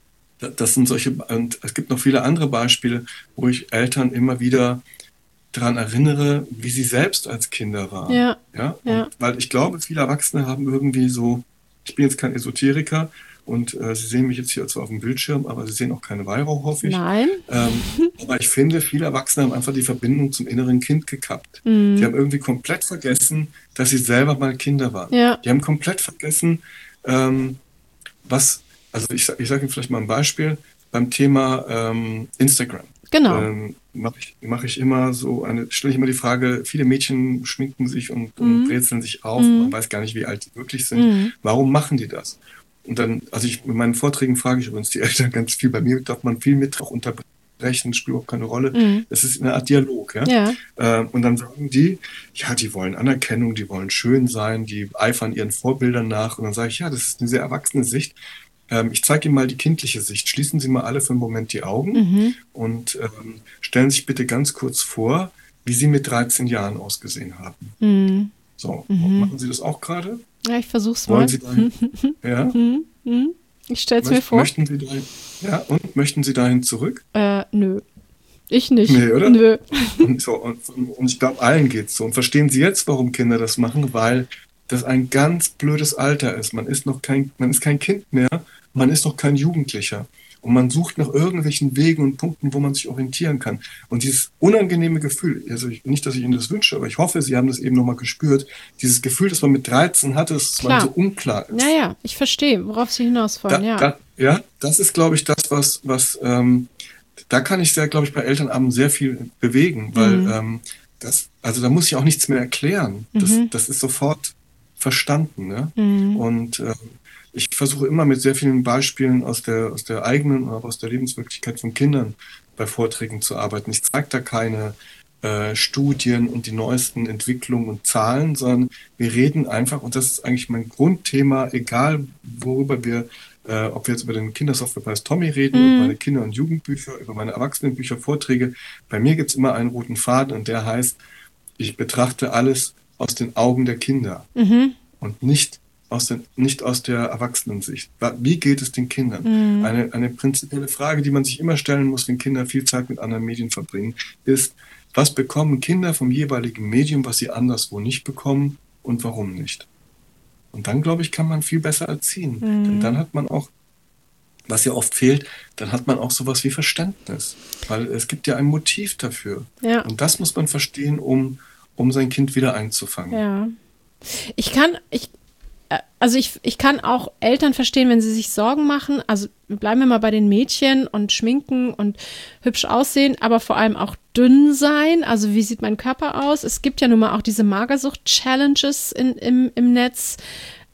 S3: das sind solche, und es gibt noch viele andere Beispiele, wo ich Eltern immer wieder daran erinnere, wie sie selbst als Kinder waren.
S2: Ja.
S3: Ja?
S2: ja.
S3: Weil ich glaube, viele Erwachsene haben irgendwie so, ich bin jetzt kein Esoteriker und äh, Sie sehen mich jetzt hier zwar auf dem Bildschirm, aber Sie sehen auch keine Weihrauch, hoffe ich.
S2: Nein.
S3: Ähm, aber ich finde, viele Erwachsene haben einfach die Verbindung zum inneren Kind gekappt. Mhm. Die haben irgendwie komplett vergessen, dass sie selber mal Kinder waren.
S2: Ja.
S3: Die haben komplett vergessen, ähm, was, also ich, ich sage Ihnen vielleicht mal ein Beispiel beim Thema ähm, Instagram.
S2: Genau.
S3: Ähm, mache ich, mach ich immer so eine, stelle ich immer die Frage, viele Mädchen schminken sich und,
S2: mhm.
S3: und brezeln sich auf, mhm. man weiß gar nicht, wie alt die wirklich sind. Mhm. Warum machen die das? Und dann, also ich, in meinen Vorträgen frage ich übrigens die Eltern ganz viel, bei mir darf man viel mit auch unterbrechen, spielt auch keine Rolle. Mhm. Das ist eine Art Dialog, ja.
S2: ja.
S3: Ähm, und dann sagen die, ja, die wollen Anerkennung, die wollen schön sein, die eifern ihren Vorbildern nach. Und dann sage ich, ja, das ist eine sehr erwachsene Sicht. Ich zeige Ihnen mal die kindliche Sicht. Schließen Sie mal alle für einen Moment die Augen mhm. und ähm, stellen Sie sich bitte ganz kurz vor, wie Sie mit dreizehn Jahren ausgesehen haben. Mhm. So, mhm. machen Sie das auch gerade?
S2: Ja, ich versuche es
S3: mal.
S2: Wollen
S3: Sie dahin, ja?
S2: Mhm. Ich stelle es
S3: Möcht,
S2: mir vor.
S3: Möchten Sie dahin, ja, und möchten Sie dahin zurück?
S2: Äh, nö. Ich nicht.
S3: Nee, oder?
S2: Nö.
S3: Und, so, und, und ich glaube, allen geht es so. Und verstehen Sie jetzt, warum Kinder das machen? Weil das ein ganz blödes Alter ist. Man ist noch kein, man ist kein Kind mehr. Man ist noch kein Jugendlicher und man sucht nach irgendwelchen Wegen und Punkten, wo man sich orientieren kann. Und dieses unangenehme Gefühl, also ich, nicht, dass ich Ihnen das wünsche, aber ich hoffe, Sie haben das eben nochmal gespürt, dieses Gefühl, das man mit dreizehn hatte, dass man so unklar ist.
S2: Ja, ja, ich verstehe, worauf Sie hinaus wollen,
S3: da,
S2: ja.
S3: Da, ja, das ist, glaube ich, das, was, was ähm, da kann ich sehr, glaube ich, bei Elternabenden sehr viel bewegen, weil mhm. ähm, das, also da muss ich auch nichts mehr erklären. Das, mhm. das ist sofort verstanden, ne? Mhm. Und ähm, ich versuche immer mit sehr vielen Beispielen aus der, aus der eigenen, aber aus der Lebenswirklichkeit von Kindern bei Vorträgen zu arbeiten. Ich zeige da keine äh, Studien und die neuesten Entwicklungen und Zahlen, sondern wir reden einfach, und das ist eigentlich mein Grundthema, egal worüber wir, äh, ob wir jetzt über den Kindersoftwarepreis Tommy reden, mhm. über meine Kinder- und Jugendbücher, über meine Erwachsenenbücher, Vorträge. Bei mir gibt es immer einen roten Faden und der heißt, ich betrachte alles aus den Augen der Kinder mhm. und nicht Aus den, nicht aus der Erwachsenensicht. Wie geht es den Kindern? Mhm. Eine, eine prinzipielle Frage, die man sich immer stellen muss, wenn Kinder viel Zeit mit anderen Medien verbringen, ist, was bekommen Kinder vom jeweiligen Medium, was sie anderswo nicht bekommen und warum nicht? Und dann, glaube ich, kann man viel besser erziehen. Mhm. Denn dann hat man auch, was ja oft fehlt, dann hat man auch sowas wie Verständnis. Weil es gibt ja ein Motiv dafür.
S2: Ja.
S3: Und das muss man verstehen, um, um sein Kind wieder einzufangen.
S2: Ja. Ich kann, ich Also ich, ich kann auch Eltern verstehen, wenn sie sich Sorgen machen. Also bleiben wir mal bei den Mädchen und schminken und hübsch aussehen, aber vor allem auch dünn sein. Also wie sieht mein Körper aus? Es gibt ja nun mal auch diese Magersucht-Challenges in, im, im Netz.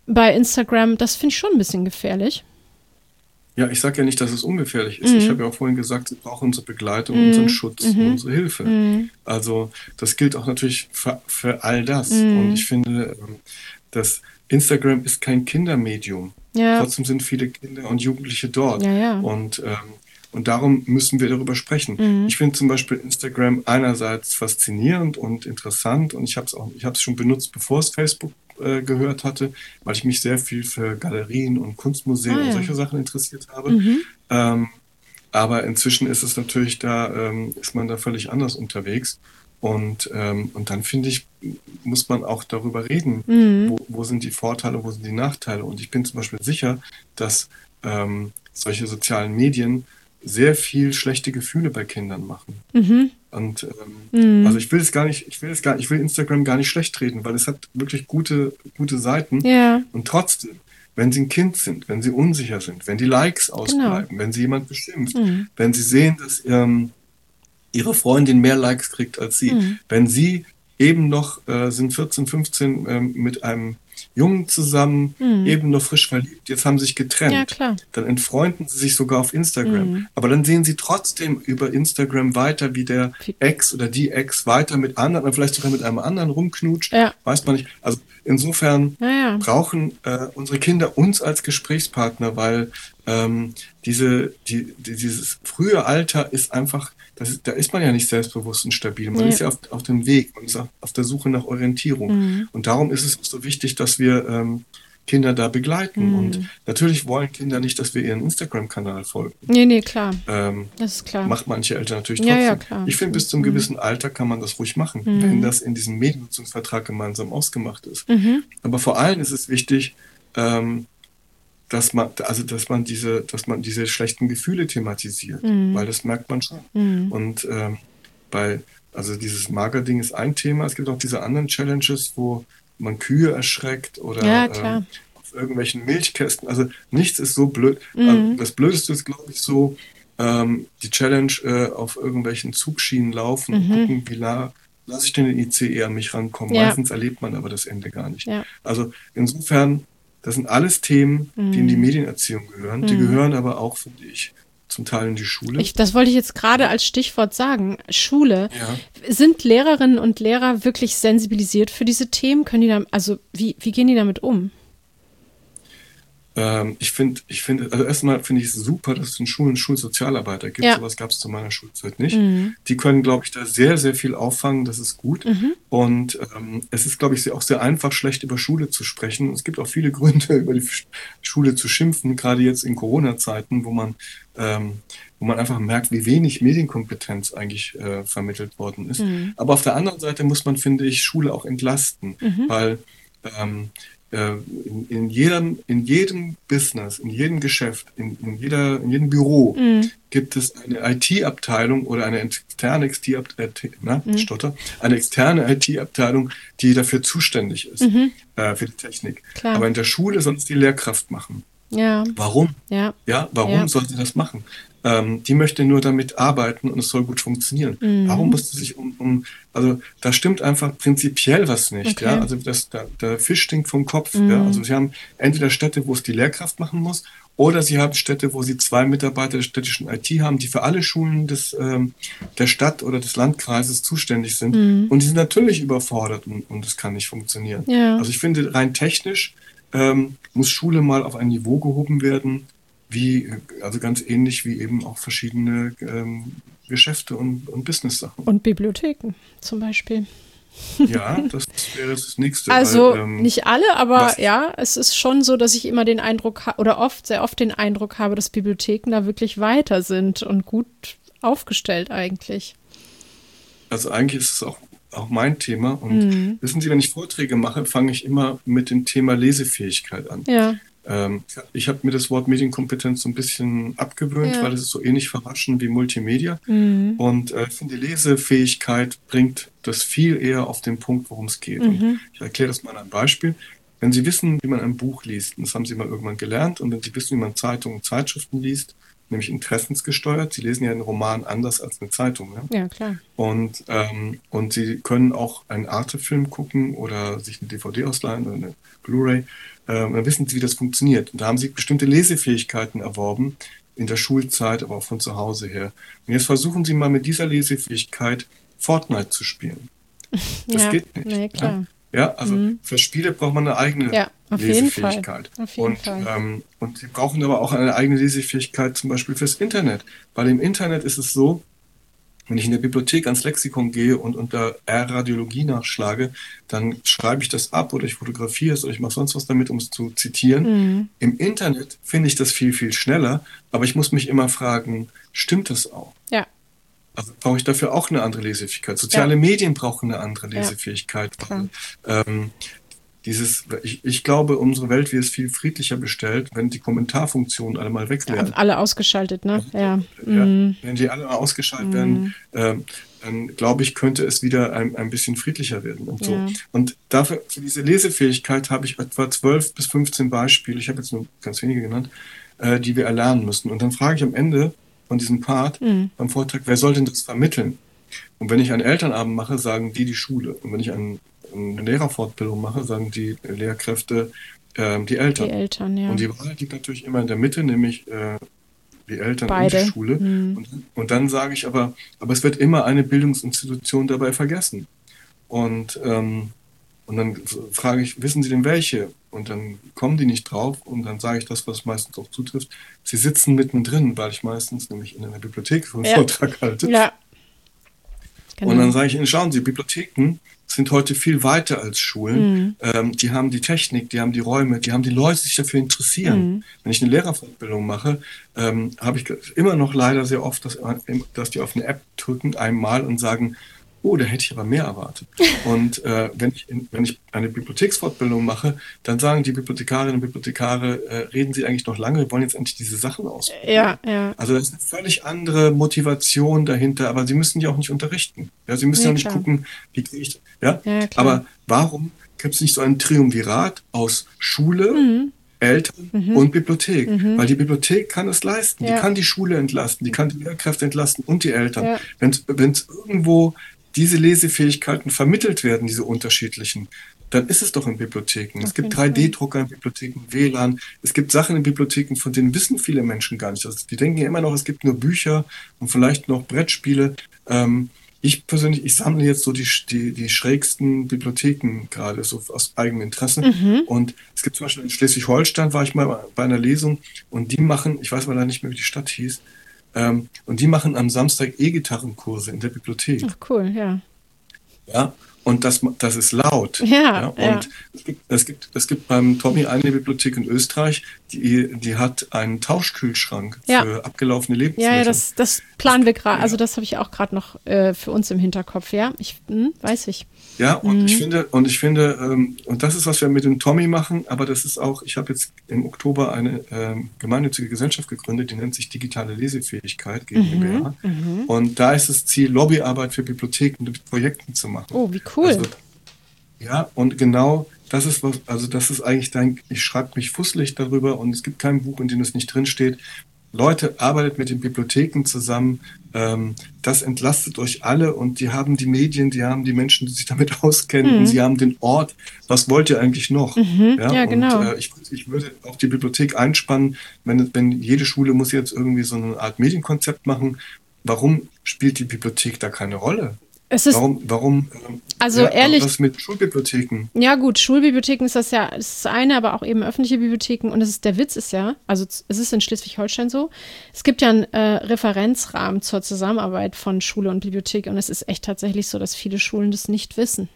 S2: bei Instagram, das finde ich schon ein bisschen gefährlich.
S3: Ja, ich sage ja nicht, dass es ungefährlich ist.
S2: Mhm.
S3: Ich habe ja auch vorhin gesagt, sie brauchen unsere Begleitung,
S2: Mhm.
S3: unseren Schutz,
S2: Mhm.
S3: und unsere Hilfe.
S2: Mhm.
S3: Also das gilt auch natürlich für, für all das.
S2: Mhm.
S3: Und ich finde, ähm, dass Instagram ist kein Kindermedium.
S2: Ja.
S3: Trotzdem sind viele Kinder und Jugendliche dort.
S2: Ja, ja.
S3: Und, ähm, und darum müssen wir darüber sprechen.
S2: Mhm.
S3: Ich finde zum Beispiel Instagram einerseits faszinierend und interessant, und ich habe es auch, ich habe es schon benutzt, bevor es Facebook äh, gehört hatte, weil ich mich sehr viel für Galerien und Kunstmuseen
S2: Ah,
S3: und
S2: ja.
S3: solche Sachen interessiert habe.
S2: Mhm.
S3: Ähm, aber inzwischen ist es natürlich da, ähm, ist man da völlig anders unterwegs. Und, ähm, und dann finde ich, muss man auch darüber reden,
S2: Mhm.
S3: wo, wo sind die Vorteile, wo sind die Nachteile. Und ich bin zum Beispiel sicher, dass ähm, solche sozialen Medien sehr viel schlechte Gefühle bei Kindern machen.
S2: Mhm.
S3: Und ähm,
S2: Mhm.
S3: also ich will es gar nicht, ich will es gar, ich will Instagram gar nicht schlecht reden, weil es hat wirklich gute, gute Seiten.
S2: Ja,
S3: Und trotzdem, wenn sie ein Kind sind, wenn sie unsicher sind, wenn die Likes
S2: genau.
S3: ausbleiben, wenn sie jemand beschimpft,
S2: Mhm.
S3: wenn sie sehen, dass ähm, ihre Freundin mehr Likes kriegt als sie,
S2: Mhm.
S3: wenn sie eben noch äh, sind vierzehn, fünfzehn ähm, mit einem Jungen zusammen,
S2: Mhm.
S3: eben noch frisch verliebt, jetzt haben sie sich
S2: Ja,
S3: getrennt,
S2: klar.
S3: dann entfreunden sie sich sogar auf Instagram.
S2: Mhm.
S3: Aber dann sehen sie trotzdem über Instagram weiter, wie der
S2: Wie-
S3: Ex oder die Ex weiter mit anderen, oder vielleicht sogar mit einem anderen rumknutscht,
S2: Ja,
S3: weiß man nicht. Also insofern
S2: ja, ja.
S3: brauchen äh, unsere Kinder uns als Gesprächspartner, weil ähm, diese, die, die, dieses frühe Alter ist einfach, das ist, da ist man ja nicht selbstbewusst und stabil. Man
S2: Nee.
S3: ist ja auf, auf dem Weg, man ist auf, auf der Suche nach Orientierung.
S2: Mhm.
S3: Und darum ist es so wichtig, dass wir ähm, Kinder da begleiten.
S2: Mhm.
S3: Und natürlich wollen Kinder nicht, dass wir ihren Instagram-Kanal folgen.
S2: Nee, nee, klar.
S3: Ähm,
S2: Das ist klar.
S3: macht manche Eltern natürlich
S2: Ja,
S3: trotzdem.
S2: ja, klar.
S3: Ich finde, bis zum
S2: Mhm.
S3: gewissen Alter kann man das ruhig machen,
S2: Mhm.
S3: wenn das in diesem Mediennutzungsvertrag gemeinsam ausgemacht ist.
S2: Mhm.
S3: Aber vor allem ist es wichtig, ähm, dass man, also dass man diese, dass man diese schlechten Gefühle thematisiert,
S2: Mhm.
S3: weil das merkt man schon.
S2: Mhm.
S3: Und ähm, bei, also dieses Magerding ist ein Thema. Es gibt auch diese anderen Challenges, wo man Kühe erschreckt oder
S2: Ja, klar.
S3: ähm, auf irgendwelchen Milchkästen. Also nichts ist so blöd.
S2: Mhm.
S3: Also das Blödeste ist, glaube ich, so ähm, die Challenge äh, auf irgendwelchen Zugschienen laufen und
S2: Mhm.
S3: gucken, wie nah lasse ich denn den I C E an mich rankommen.
S2: Ja.
S3: Meistens erlebt man aber das Ende gar nicht.
S2: Ja.
S3: Also insofern, das sind alles Themen, die in die
S2: Mhm.
S3: Medienerziehung gehören. Die
S2: Mhm.
S3: gehören aber auch, finde ich, zum Teil in die Schule.
S2: Ich, das wollte ich jetzt gerade als Stichwort sagen. Schule.
S3: Ja.
S2: Sind Lehrerinnen und Lehrer wirklich sensibilisiert für diese Themen? Können die da, also wie, wie gehen die damit um?
S3: Ähm, ich finde, ich finde, also erstmal finde ich es super, dass es in Schulen Schulsozialarbeiter gibt.
S2: Ja.
S3: Sowas gab es zu meiner Schulzeit nicht.
S2: Mhm.
S3: Die können, glaube ich, da sehr, sehr viel auffangen. Das ist gut.
S2: Mhm.
S3: Und ähm, es ist, glaube ich, sehr, auch sehr einfach, schlecht über Schule zu sprechen. Es gibt auch viele Gründe, über die Sch- Schule zu schimpfen, gerade jetzt in Corona-Zeiten, wo man, ähm, wo man einfach merkt, wie wenig Medienkompetenz eigentlich äh, vermittelt worden ist.
S2: Mhm.
S3: Aber auf der anderen Seite muss man, finde ich, Schule auch entlasten,
S2: Mhm.
S3: weil ähm, äh, in, in jedem, in jedem Business, in jedem Geschäft, in, in, jeder, in jedem Büro
S2: Mhm.
S3: gibt es eine I T-Abteilung oder eine externe I T-Abteilung, na,
S2: Mhm.
S3: Stotter, eine externe I T-Abteilung, die dafür zuständig ist,
S2: Mhm.
S3: äh, für die Technik.
S2: Klar.
S3: Aber in der Schule soll es die Lehrkraft machen.
S2: Ja,
S3: Warum?
S2: ja.
S3: Ja, warum
S2: Ja.
S3: soll sie das machen? Ähm, die möchte nur damit arbeiten und es soll gut funktionieren.
S2: Mhm.
S3: Warum muss sie sich um, um, also da stimmt einfach prinzipiell was nicht,
S2: Okay.
S3: ja. Also das, der, der Fisch stinkt vom Kopf,
S2: Mhm.
S3: ja. Also sie haben entweder Städte, wo es die Lehrkraft machen muss, oder sie haben Städte, wo sie zwei Mitarbeiter der städtischen I T haben, die für alle Schulen des, ähm, der Stadt oder des Landkreises zuständig sind.
S2: Mhm.
S3: Und die sind natürlich überfordert und, und es kann nicht funktionieren.
S2: Ja.
S3: Also ich finde, rein technisch ähm, muss Schule mal auf ein Niveau gehoben werden, wie, äh, also ganz ähnlich wie eben auch verschiedene ähm, Geschäfte und, und Business-Sachen.
S2: Und Bibliotheken zum Beispiel.
S3: Ja, das wäre das Nächste.
S2: Also
S3: weil, ähm,
S2: nicht alle, aber
S3: was-
S2: ja, es ist schon so, dass ich immer den Eindruck ha- oder oft, sehr oft den Eindruck habe, dass Bibliotheken da wirklich weiter sind und gut aufgestellt eigentlich.
S3: Also eigentlich ist es auch, auch mein Thema. Und
S2: Mhm.
S3: wissen Sie, wenn ich Vorträge mache, fange ich immer mit dem Thema Lesefähigkeit an.
S2: Ja,
S3: Ähm, ich habe mir das Wort Medienkompetenz so ein bisschen abgewöhnt,
S2: Ja.
S3: weil es ist so ähnlich verwaschen wie Multimedia.
S2: mhm.
S3: Und äh, ich finde, die Lesefähigkeit bringt das viel eher auf den Punkt, worum es geht. Und
S2: Mhm.
S3: ich erkläre das mal an einem Beispiel. Wenn Sie wissen, wie man ein Buch liest, und das haben Sie mal irgendwann gelernt, und wenn Sie wissen, wie man Zeitungen und Zeitschriften liest, nämlich interessensgesteuert. Sie lesen ja einen Roman anders als eine Zeitung. Ne?
S2: Ja, klar.
S3: Und, ähm, und sie können auch einen Arte-Film gucken oder sich eine D V D ausleihen oder eine Blu-ray. Ähm, dann wissen sie, wie das funktioniert. Und da haben sie bestimmte Lesefähigkeiten erworben, in der Schulzeit, aber auch von zu Hause her. Und jetzt versuchen sie mal mit dieser Lesefähigkeit Fortnite zu spielen. Das
S2: ja,
S3: geht nicht.
S2: Nee, klar.
S3: Ja, also
S2: Mhm.
S3: für Spiele braucht man eine eigene
S2: Ja, auf jeden Fall.
S3: Lesefähigkeit.
S2: Auf jeden
S3: und,
S2: Fall.
S3: Ähm, und sie brauchen aber auch eine eigene Lesefähigkeit zum Beispiel fürs Internet. Weil im Internet ist es so, wenn ich in der Bibliothek ans Lexikon gehe und unter R-Radiologie nachschlage, dann schreibe ich das ab oder ich fotografiere es oder ich mache sonst was damit, um es zu zitieren.
S2: Mhm.
S3: Im Internet finde ich das viel, viel schneller, aber ich muss mich immer fragen, stimmt das auch?
S2: Ja.
S3: Also brauche ich dafür auch eine andere Lesefähigkeit. Soziale
S2: Ja.
S3: Medien brauchen eine andere
S2: Ja.
S3: Lesefähigkeit.
S2: Klar.
S3: Ähm, dieses, ich, ich glaube, unsere Welt wird es viel friedlicher bestellt, wenn die Kommentarfunktionen alle mal weg
S2: Ja,
S3: werden.
S2: alle ausgeschaltet, ne? Ja.
S3: Ja,
S2: Mhm.
S3: wenn die alle ausgeschaltet
S2: Mhm.
S3: werden, ähm, dann glaube ich, könnte es wieder ein, ein bisschen friedlicher werden und so.
S2: Ja.
S3: Und dafür, für diese Lesefähigkeit habe ich etwa zwölf bis fünfzehn Beispiele, ich habe jetzt nur ganz wenige genannt, äh, die wir erlernen müssen. Und dann frage ich am Ende von diesem Part
S2: Mhm.
S3: beim Vortrag, wer soll denn das vermitteln? Und wenn ich einen Elternabend mache, sagen die die Schule. Und wenn ich einen, eine Lehrerfortbildung mache, sagen die Lehrkräfte ähm, die Eltern.
S2: Die Eltern, ja.
S3: Und die Wahl liegt natürlich immer in der Mitte, nämlich äh, die Eltern
S2: Beide.
S3: und die Schule.
S2: Mhm.
S3: Und, und dann sage ich aber, aber es wird immer eine Bildungsinstitution dabei vergessen. Und, ähm, und dann frage ich, wissen Sie denn welche? Und dann kommen die nicht drauf und dann sage ich das, was meistens auch zutrifft. Sie sitzen mittendrin, weil ich meistens nämlich in einer Bibliothek so einen
S2: Ja.
S3: Vortrag halte.
S2: Ja. Genau.
S3: Und dann sage ich Ihnen, schauen Sie, Bibliotheken sind heute viel weiter als Schulen.
S2: Mhm.
S3: Ähm, die haben die Technik, die haben die Räume, die haben die Leute, die sich dafür interessieren.
S2: Mhm.
S3: Wenn ich eine Lehrerfortbildung mache, ähm, habe ich immer noch leider sehr oft, dass, dass die auf eine App drücken einmal und sagen, oh, da hätte ich aber mehr erwartet. Und äh, wenn, ich in, wenn ich eine Bibliotheksfortbildung mache, dann sagen die Bibliothekarinnen und Bibliothekare, äh, reden Sie eigentlich noch lange, wir wollen jetzt endlich diese Sachen ausprobieren.
S2: Ja, ja.
S3: Also da ist eine völlig andere Motivation dahinter, aber Sie müssen ja auch nicht unterrichten. Ja, Sie müssen
S2: Ja,
S3: ja nicht
S2: klar.
S3: gucken, wie kriege ich, ja?
S2: Ja, klar.
S3: Aber warum gibt es nicht so ein Triumvirat aus Schule,
S2: Mhm.
S3: Eltern
S2: Mhm.
S3: und Bibliothek?
S2: Mhm.
S3: Weil die Bibliothek kann es leisten.
S2: Ja.
S3: Die kann die Schule entlasten, die kann die Lehrkräfte entlasten und die Eltern.
S2: Ja.
S3: Wenn es irgendwo diese Lesefähigkeiten vermittelt werden, diese unterschiedlichen, dann ist es doch in Bibliotheken.
S2: Auf
S3: Es gibt
S2: jeden Fall.
S3: drei D-Drucker in Bibliotheken, W L A N. Es gibt Sachen in Bibliotheken, von denen wissen viele Menschen gar nicht. Also die denken ja immer noch, es gibt nur Bücher und vielleicht noch Brettspiele. Ähm, ich persönlich, ich sammle jetzt so die, die, die schrägsten Bibliotheken gerade, so aus eigenem Interesse.
S2: Mhm.
S3: Und es gibt zum Beispiel in Schleswig-Holstein, war ich mal bei einer Lesung und die machen, ich weiß mal leider nicht mehr, wie die Stadt hieß, ähm, und die machen am Samstag E-Gitarrenkurse in der Bibliothek.
S2: Ach, cool, ja.
S3: Ja, und das, das ist laut.
S2: Ja,
S3: und
S2: ja.
S3: Es, gibt, es, gibt, es gibt beim Tommy eine Bibliothek in Österreich, die, die hat einen Tauschkühlschrank
S2: Ja.
S3: für abgelaufene Lebensmittel.
S2: Ja, ja, das, das planen wir gerade.
S3: Ja.
S2: Also das habe ich auch gerade noch äh, für uns im Hinterkopf. Ja, ich hm, weiß ich.
S3: Ja, und
S2: Mhm.
S3: ich finde, und ich finde, ähm, und das ist, was wir mit dem Tommy machen, aber das ist auch, ich habe jetzt im Oktober eine ähm, gemeinnützige Gesellschaft gegründet, die nennt sich Digitale Lesefähigkeit GmbH.
S2: Mhm.
S3: Und da ist das Ziel, Lobbyarbeit für Bibliotheken mit Projekten zu machen.
S2: Oh, wie cool.
S3: Also, ja, und genau das ist was, also das ist eigentlich dein, ich schreibe mich fusselig darüber und es gibt kein Buch, in dem es nicht drinsteht. Leute, arbeitet mit den Bibliotheken zusammen, ähm, das entlastet euch alle und die haben die Medien, die haben die Menschen, die sich damit auskennen
S2: Mhm.
S3: und sie haben den Ort. Was wollt ihr eigentlich noch?
S2: Mhm. Ja, genau.
S3: Und, äh, ich, ich würde auch die Bibliothek einspannen, wenn, wenn jede Schule muss jetzt irgendwie so eine Art Medienkonzept machen. Warum spielt die Bibliothek da keine Rolle?
S2: Es ist,
S3: Warum, warum, ähm,
S2: Also ehrlich-
S3: was mit Schulbibliotheken?
S2: ja gut, Schulbibliotheken ist das ja, ist das eine, aber auch eben öffentliche Bibliotheken. Und es ist, der Witz ist ja, also z- es ist in Schleswig-Holstein so, es gibt ja einen äh, Referenzrahmen zur Zusammenarbeit von Schule und Bibliothek und es ist echt tatsächlich so, dass viele Schulen das nicht wissen.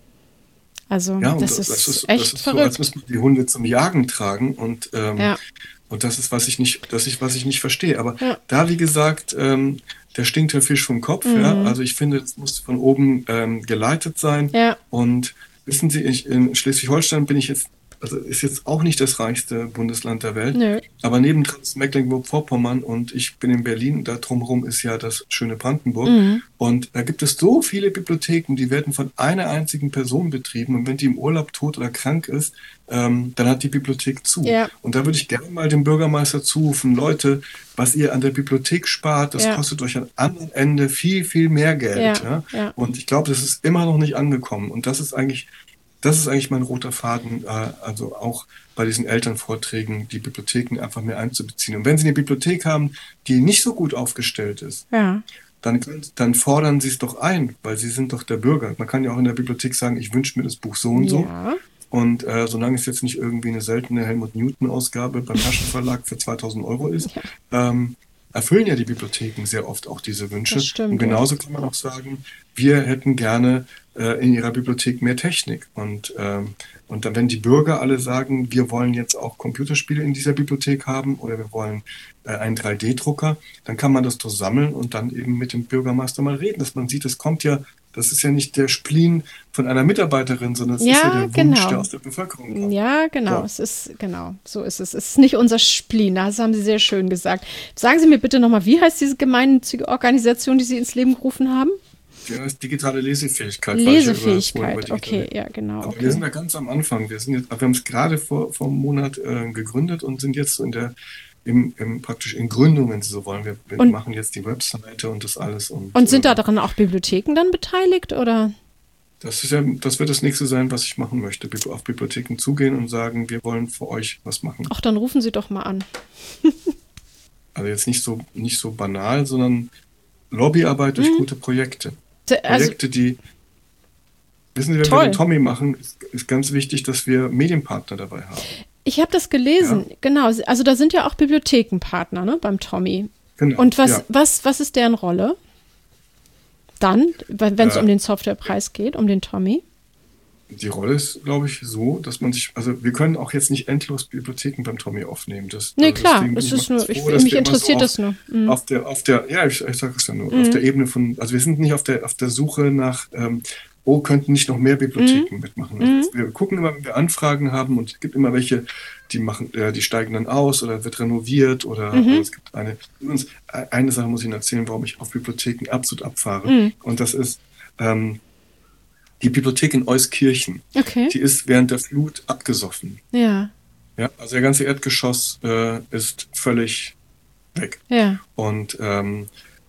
S2: Also
S3: Ja, und
S2: das, ist echt
S3: das ist so, als
S2: verrückt.
S3: müsste man die Hunde zum Jagen tragen und, ähm,
S2: Ja.
S3: und das ist, was ich nicht, das ist, was ich nicht verstehe. Aber
S2: Ja.
S3: da, wie gesagt, ähm, der stinkt der Fisch vom Kopf.
S2: Mhm.
S3: Ja? Also ich finde, es muss von oben ähm, geleitet sein.
S2: Ja.
S3: Und wissen Sie, ich, in Schleswig-Holstein bin ich jetzt also ist jetzt auch nicht das reichste Bundesland der Welt,
S2: Nö.
S3: aber nebendran ist Mecklenburg-Vorpommern und ich bin in Berlin, da drumherum ist ja das schöne Brandenburg.
S2: Mhm.
S3: Und da gibt es so viele Bibliotheken, die werden von einer einzigen Person betrieben und wenn die im Urlaub tot oder krank ist, ähm, dann hat die Bibliothek zu.
S2: Ja.
S3: Und da würde ich gerne mal dem Bürgermeister zurufen, Leute, was ihr an der Bibliothek spart, das
S2: Ja.
S3: kostet euch am anderen Ende viel, viel mehr Geld.
S2: Ja,
S3: Ja?
S2: ja.
S3: Und ich glaube, das ist immer noch nicht angekommen. Und das ist eigentlich Das ist eigentlich mein roter Faden, äh, also auch bei diesen Elternvorträgen, die Bibliotheken einfach mehr einzubeziehen. Und wenn Sie eine Bibliothek haben, die nicht so gut aufgestellt ist,
S2: Ja.
S3: dann, dann fordern Sie es doch ein, weil Sie sind doch der Bürger. Man kann ja auch in der Bibliothek sagen, ich wünsche mir das Buch so und so.
S2: Ja.
S3: Und äh, solange es jetzt nicht irgendwie eine seltene Helmut Newton-Ausgabe beim Taschenverlag für zweitausend Euro ist, ähm, erfüllen ja die Bibliotheken sehr oft auch diese Wünsche.
S2: Das stimmt,
S3: und genauso kann man auch sagen, wir hätten gerne äh, in ihrer Bibliothek mehr Technik. Und, ähm, und dann, wenn die Bürger alle sagen, wir wollen jetzt auch Computerspiele in dieser Bibliothek haben oder wir wollen äh, einen drei D Drucker, dann kann man das doch sammeln und dann eben mit dem Bürgermeister mal reden, dass man sieht, es kommt ja, das ist ja nicht der Spleen von einer Mitarbeiterin, sondern es
S2: Ja,
S3: ist ja der Wunsch,
S2: genau.
S3: der aus der Bevölkerung kommt.
S2: Ja, genau.
S3: Ja.
S2: Es ist, genau, so ist es. Es ist nicht unser Spleen, das haben Sie sehr schön gesagt. Sagen Sie mir bitte nochmal, wie heißt diese gemeinnützige Organisation, die Sie ins Leben gerufen haben?
S3: Die heißt digitale Lesefähigkeit. weil ich ja über- vorher
S2: Lesefähigkeit,
S3: über digitale-
S2: okay, ja, genau.
S3: Aber
S2: Okay.
S3: wir sind da ganz am Anfang. Wir sind jetzt, wir haben es gerade vor, vor einem Monat äh, gegründet und sind jetzt so in der, im, im, praktisch in Gründung, wenn Sie so wollen. Wir, wir
S2: Und-
S3: machen jetzt die Webseite und das alles. Und,
S2: Und sind da
S3: äh,
S2: daran auch Bibliotheken dann beteiligt, oder?
S3: das ist ja, das wird das nächste sein, was ich machen möchte. Bibli- Auf Bibliotheken zugehen und sagen, wir wollen für euch was machen.
S2: Ach, dann rufen Sie doch mal an.
S3: Also jetzt nicht so, nicht so banal, sondern Lobbyarbeit durch gute Projekte.
S2: D- Also,
S3: Projekte, die, wissen Sie, wenn
S2: Toll.
S3: wir den Tommy machen, ist, ist ganz wichtig, dass wir Medienpartner dabei haben.
S2: ich habe das gelesen, genau. Also da sind ja auch Bibliothekenpartner, ne, beim Tommy.
S3: Genau.
S2: Und was,
S3: ja.
S2: was, was ist deren Rolle? Dann, wenn es
S3: Äh,
S2: um den Softwarepreis geht, um den Tommy?
S3: Die Rolle ist, glaube ich, so, dass man sich, also wir können auch jetzt nicht endlos Bibliotheken beim Tommy aufnehmen. Das,
S2: Nee,
S3: also
S2: klar,
S3: deswegen bin
S2: es
S3: ich
S2: ist
S3: immer
S2: nur,
S3: froh,
S2: ich,
S3: dass
S2: mich
S3: wir immer
S2: interessiert
S3: so
S2: das nur. Mhm.
S3: auf, auf der, auf der, ja, ich, ich sage es ja nur, auf der Ebene von, also wir sind nicht auf der, auf der Suche nach, ähm, oh, könnten nicht noch mehr Bibliotheken mitmachen. Also wir gucken immer, wenn wir Anfragen haben und es gibt immer welche, die machen, äh, die steigen dann aus oder wird renoviert oder äh, es gibt eine, übrigens, äh, eine Sache muss ich Ihnen erzählen, warum ich auf Bibliotheken absolut abfahre. Und das ist, ähm, die Bibliothek in Euskirchen.
S2: Okay.
S3: Die ist während der Flut abgesoffen.
S2: Ja,
S3: Ja, also der ganze Erdgeschoss äh, ist völlig weg.
S2: ja.
S3: Und, ähm,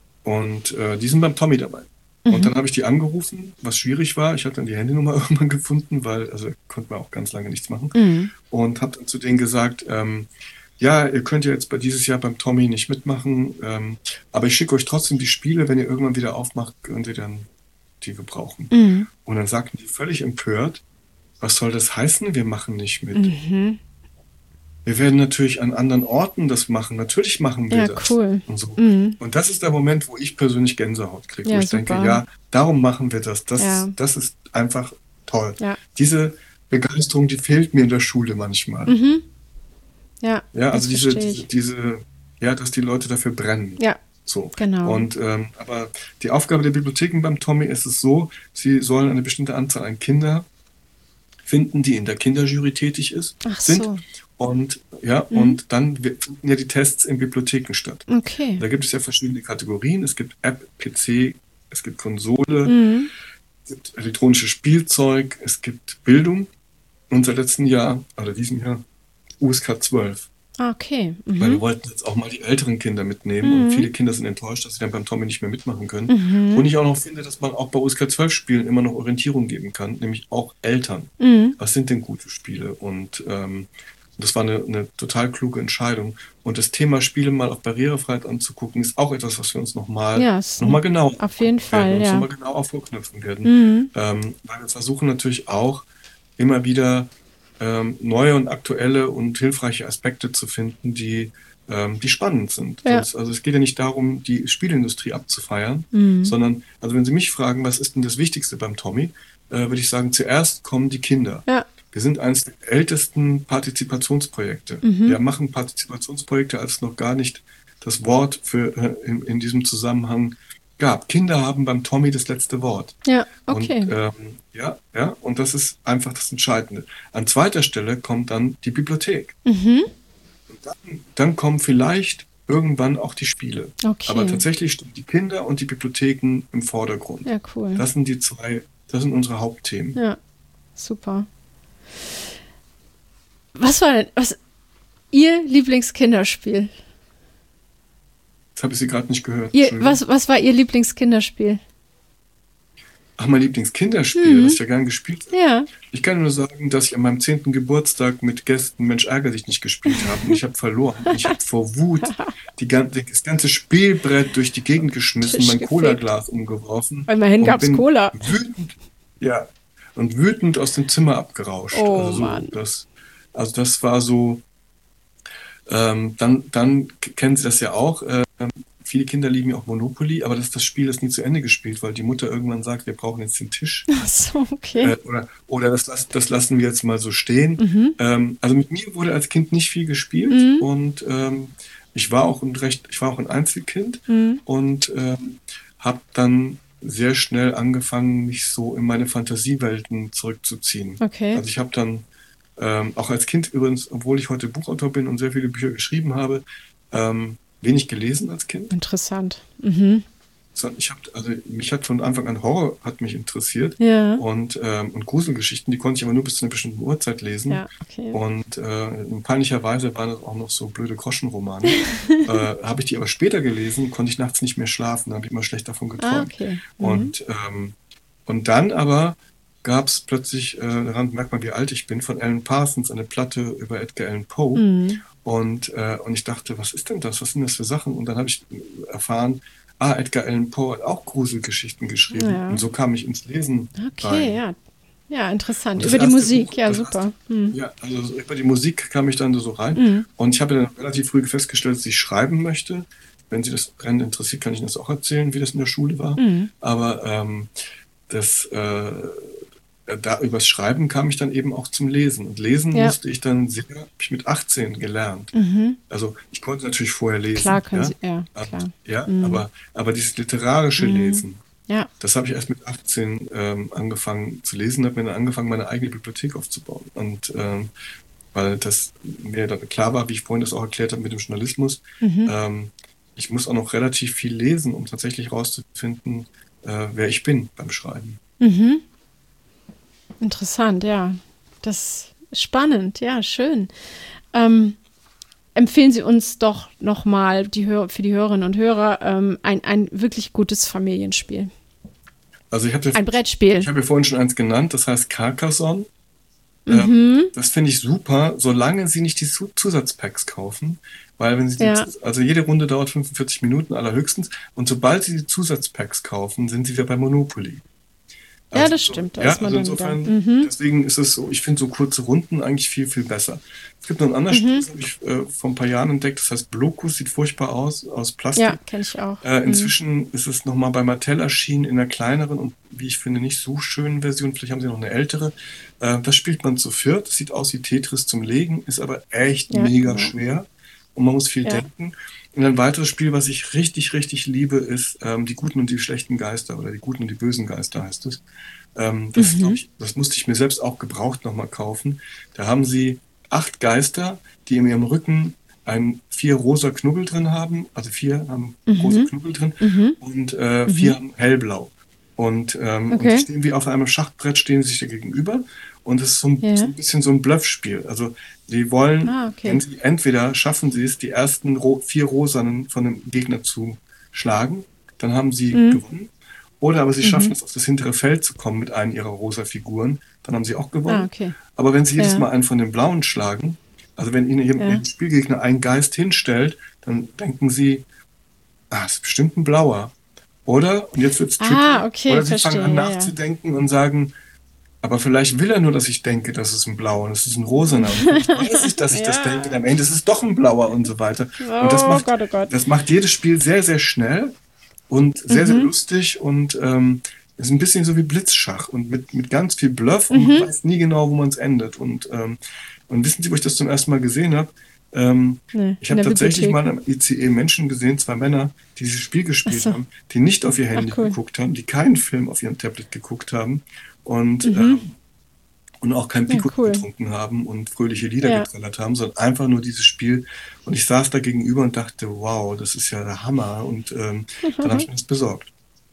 S3: und äh, die sind beim Tommy dabei. Und dann habe ich die angerufen, was schwierig war. Ich habe dann die Handynummer irgendwann gefunden, weil, also konnte man auch ganz lange nichts machen.
S2: Mhm.
S3: Und habe dann zu denen gesagt, ähm, ja, ihr könnt ja jetzt bei dieses Jahr beim Tommy nicht mitmachen, ähm, aber ich schicke euch trotzdem die Spiele, wenn ihr irgendwann wieder aufmacht, könnt ihr dann die gebrauchen.
S2: Mhm.
S3: Und dann sagten die völlig empört, was soll das heißen, wir machen nicht mit?
S2: Mhm.
S3: Wir werden natürlich an anderen Orten das machen. Natürlich machen wir
S2: Ja,
S3: das.
S2: cool.
S3: Und, so.
S2: Mhm.
S3: Und das ist der Moment, wo ich persönlich Gänsehaut kriege,
S2: Ja,
S3: wo ich
S2: super.
S3: denke, ja, darum machen wir das. Das,
S2: Ja.
S3: das ist einfach toll.
S2: Ja.
S3: Diese Begeisterung, die fehlt mir in der Schule manchmal.
S2: Mhm. Ja,
S3: Ja,
S2: das
S3: also diese,
S2: verstehe
S3: diese,
S2: ich.
S3: diese, ja, dass die Leute dafür brennen.
S2: Ja,
S3: So.
S2: genau.
S3: Und ähm, aber die Aufgabe der Bibliotheken beim Tommy ist es so, sie sollen eine bestimmte Anzahl an Kinder finden, die in der Kinderjury tätig ist,
S2: Ach
S3: sind.
S2: so.
S3: Und ja, und dann wir- finden ja die Tests in Bibliotheken statt.
S2: Okay.
S3: Da gibt es ja verschiedene Kategorien. Es gibt App, P C, es gibt Konsole,
S2: Mhm.
S3: es gibt elektronisches Spielzeug, es gibt Bildung. Und seit letztem Jahr, oder diesem Jahr, U S K zwölf.
S2: Ah, okay.
S3: Weil wir
S2: Mhm.
S3: wollten jetzt auch mal die älteren Kinder mitnehmen und viele Kinder sind enttäuscht, dass sie dann beim Tommy nicht mehr mitmachen können.
S2: Mhm.
S3: Und ich auch noch finde, dass man auch bei U S K zwölf Spielen immer noch Orientierung geben kann, nämlich auch Eltern.
S2: Mhm.
S3: Was sind denn gute Spiele? Und ähm, das war eine, eine total kluge Entscheidung. Und das Thema Spiele mal auf Barrierefreiheit anzugucken, ist auch etwas, was wir uns nochmal
S2: Ja, ist
S3: noch mal genau
S2: auf jeden Fall,
S3: werden, uns
S2: ja.
S3: noch mal genau aufknüpfen werden.
S2: Mhm.
S3: Ähm, weil wir versuchen natürlich auch immer wieder ähm, neue und aktuelle und hilfreiche Aspekte zu finden, die, ähm, die spannend sind.
S2: Ja.
S3: Das, also es geht ja nicht darum, die Spielindustrie abzufeiern,
S2: Mhm.
S3: sondern, also wenn Sie mich fragen, was ist denn das Wichtigste beim Tommy, äh, würde ich sagen, zuerst kommen die Kinder.
S2: Ja.
S3: Wir sind eines der ältesten Partizipationsprojekte.
S2: Mhm.
S3: Wir machen Partizipationsprojekte als noch gar nicht das Wort für äh, in, in diesem Zusammenhang gab. Kinder haben beim Tommy das letzte Wort.
S2: Ja, okay.
S3: Und, ähm, ja, ja, und das ist einfach das Entscheidende. An zweiter Stelle kommt dann die Bibliothek.
S2: Mhm.
S3: Und dann, dann kommen vielleicht irgendwann auch die Spiele.
S2: Okay.
S3: Aber tatsächlich stehen die Kinder und die Bibliotheken im Vordergrund.
S2: Ja, cool.
S3: Das sind die zwei, das sind unsere Hauptthemen.
S2: Ja, super. Was war denn was, Ihr Lieblingskinderspiel?
S3: Das habe ich Sie gerade nicht gehört.
S2: Ihr, was, was war Ihr Lieblingskinderspiel?
S3: Ach, mein Lieblingskinderspiel,
S2: Mhm.
S3: das ich ja gern gespielt habe.
S2: Ja.
S3: Ich kann nur sagen, dass ich an meinem zehnten Geburtstag mit Gästen Mensch ärger dich nicht gespielt habe. Und ich habe verloren. Ich habe vor Wut die ganze, das ganze Spielbrett durch die Gegend geschmissen,
S2: Tisch
S3: mein
S2: gefegt.
S3: Cola-Glas umgeworfen.
S2: Immerhin
S3: und
S2: gab's
S3: bin
S2: Cola.
S3: Wütend, ja, und wütend aus dem Zimmer abgerauscht.
S2: Oh,
S3: also, so,
S2: Mann.
S3: Das, also das war so, ähm, dann, dann kennen Sie das ja auch, ähm, viele Kinder lieben ja auch Monopoly, aber das, das Spiel ist nie zu Ende gespielt, weil die Mutter irgendwann sagt, wir brauchen jetzt den Tisch.
S2: Ach so, okay.
S3: Äh, oder oder das, las- das lassen wir jetzt mal so stehen.
S2: Mhm.
S3: Ähm, also mit mir wurde als Kind nicht viel gespielt
S2: Mhm.
S3: und ähm, ich war auch ein recht, ich war auch ein Einzelkind
S2: Mhm.
S3: und ähm, habe dann sehr schnell angefangen, mich so in meine Fantasiewelten zurückzuziehen.
S2: Okay.
S3: Also ich habe dann ähm, auch als Kind übrigens, obwohl ich heute Buchautor bin und sehr viele Bücher geschrieben habe, ähm, wenig gelesen als Kind.
S2: Interessant. Mhm.
S3: Sondern Ich hab, also mich hat von Anfang an Horror hat mich interessiert
S2: Ja.
S3: und, ähm, und Gruselgeschichten, die konnte ich aber nur bis zu einer bestimmten Uhrzeit lesen.
S2: Ja, okay.
S3: Und äh, peinlicherweise waren das auch noch so blöde Groschenromane. äh, Habe ich die aber später gelesen, konnte ich nachts nicht mehr schlafen, da habe ich immer schlecht davon
S2: Ah,
S3: geträumt.
S2: okay. Mhm.
S3: Und, ähm, und dann aber gab es plötzlich, äh, daran merkt man, wie alt ich bin, von Alan Parsons eine Platte über Edgar Allan Poe.
S2: Mhm.
S3: Und, äh, und ich dachte, was ist denn das? Was sind das für Sachen? Und dann habe ich erfahren, ah, Edgar Allan Poe hat auch Gruselgeschichten geschrieben.
S2: Ja.
S3: Und so kam ich ins Lesen
S2: Okay,
S3: rein.
S2: ja. Ja, interessant.
S3: Und das
S2: Über die
S3: erste
S2: Musik,
S3: Buch,
S2: ja,
S3: das
S2: super. Mhm.
S3: Ja, also so über die Musik kam ich dann so rein.
S2: Mhm.
S3: Und ich habe dann relativ früh festgestellt, dass ich schreiben möchte. Wenn Sie das brennend interessiert, kann ich Ihnen das auch erzählen, wie das in der Schule war.
S2: Mhm.
S3: Aber ähm, das, äh, da übers Schreiben kam ich dann eben auch zum Lesen. Und lesen
S2: Ja.
S3: musste ich dann sehr, habe ich mit achtzehn gelernt.
S2: Mhm.
S3: Also ich konnte natürlich vorher lesen.
S2: Klar können
S3: ja?
S2: Sie, ja,
S3: Aber-
S2: klar.
S3: Ja,
S2: Mhm.
S3: aber, aber dieses literarische
S2: Mhm.
S3: Lesen,
S2: Ja.
S3: das habe ich erst mit achtzehn ähm, angefangen zu lesen, habe mir dann angefangen, meine eigene Bibliothek aufzubauen. Und ähm, weil das mir dann klar war, wie ich vorhin das auch erklärt habe mit dem Journalismus,
S2: Mhm.
S3: ähm, ich muss auch noch relativ viel lesen, um tatsächlich rauszufinden, äh, wer ich bin beim Schreiben.
S2: Mhm. Interessant, ja. Das ist spannend, ja, schön. Ähm, empfehlen Sie uns doch nochmal die Hör- für die Hörerinnen und Hörer ähm, ein, ein wirklich gutes Familienspiel.
S3: Also ich habe
S2: Ein Brettspiel.
S3: ich habe ja vorhin schon eins genannt, das heißt Carcassonne.
S2: Mhm.
S3: Ähm, das finde ich super, solange Sie nicht die Zu- Zusatzpacks kaufen, weil wenn Sie die,
S2: Ja.
S3: also jede Runde dauert fünfundvierzig Minuten allerhöchstens und sobald Sie die Zusatzpacks kaufen, sind Sie wieder bei Monopoly.
S2: Ja,
S3: Also
S2: das
S3: so-
S2: stimmt, da
S3: ja,
S2: ist man
S3: also
S2: dann
S3: insofern,
S2: wieder. Mhm.
S3: deswegen ist es so, ich finde so kurze Runden eigentlich viel, viel besser. Es gibt noch ein anderes
S2: Mhm.
S3: Spiel, das habe ich äh, vor ein paar Jahren entdeckt, das heißt Blokus, sieht furchtbar aus, aus Plastik.
S2: Ja, kenne ich auch.
S3: Äh,
S2: Mhm.
S3: inzwischen ist es nochmal bei Mattel erschienen in einer kleineren und wie ich finde nicht so schönen Version. Vielleicht haben sie noch eine ältere. Äh, das spielt man zu viert. Das sieht aus wie Tetris zum Legen, ist aber echt
S2: Ja,
S3: mega
S2: genau.
S3: schwer und man muss viel
S2: Ja.
S3: denken. Und ein weiteres Spiel, was ich richtig, richtig liebe, ist ähm, die guten und die schlechten Geister oder die guten und die bösen Geister heißt es. Ähm, das,
S2: Mhm.
S3: glaub ich, das musste ich mir selbst auch gebraucht nochmal kaufen. Da haben sie acht Geister, die in ihrem Rücken ein, vier rosa Knubbel drin haben, also vier haben
S2: Mhm.
S3: rosa Knubbel drin
S2: Mhm.
S3: und äh, vier haben hellblau. Und, ähm,
S2: Okay.
S3: und die stehen wie auf einem Schachbrett, stehen sie sich da gegenüber. Und es ist so ein,
S2: Ja.
S3: so ein bisschen so ein Bluffspiel. Also die wollen,
S2: Ah, okay.
S3: wenn sie entweder schaffen sie es, die ersten ro vier Rosanen von dem Gegner zu schlagen, dann haben sie
S2: Mhm.
S3: gewonnen. Oder aber sie
S2: Mhm.
S3: schaffen es, auf das hintere Feld zu kommen mit einem ihrer rosa Figuren, dann haben sie auch gewonnen.
S2: Ah, okay.
S3: Aber wenn sie jedes
S2: Ja.
S3: Mal einen von den blauen schlagen, also wenn ihnen ihr,
S2: Ja.
S3: ihr Spielgegner einen Geist hinstellt, dann denken sie, ah, das ist bestimmt ein blauer. Oder, und jetzt wird's tricky,
S2: Ah, okay,
S3: oder sie
S2: verstehe,
S3: fangen an
S2: ja, ja.
S3: nachzudenken und sagen, aber vielleicht will er nur, dass ich denke, das ist ein blauer und es ist ein rosaner. Und vielleicht weiß ich, dass ich das
S2: Ja.
S3: denke, und am Ende ist es doch ein blauer und so weiter.
S2: Oh
S3: und das macht,
S2: Gott, oh Gott.
S3: das macht jedes Spiel sehr, sehr schnell und sehr, sehr
S2: Mhm.
S3: lustig und ähm, ist ein bisschen so wie Blitzschach und mit, mit ganz viel Bluff und
S2: Mhm.
S3: man weiß nie genau, wo man es endet. Und, ähm, und wissen Sie, wo ich das zum ersten Mal gesehen habe? Ähm,
S2: Nee,
S3: ich
S2: in
S3: habe
S2: der
S3: tatsächlich
S2: Bibliothek.
S3: mal am I C E Menschen gesehen, zwei Männer, die dieses Spiel
S2: Ach
S3: gespielt
S2: so.
S3: haben, die nicht auf ihr
S2: Ach,
S3: Handy
S2: cool.
S3: geguckt haben, die keinen Film auf ihrem Tablet geguckt haben und,
S2: Mhm.
S3: ähm, und auch kein
S2: Ja,
S3: Pico
S2: cool.
S3: getrunken haben und fröhliche Lieder
S2: Ja.
S3: getrellert haben, sondern einfach nur dieses Spiel. Und ich saß da gegenüber und dachte, wow, das ist ja der Hammer. Und ähm, dann habe ich mir das besorgt.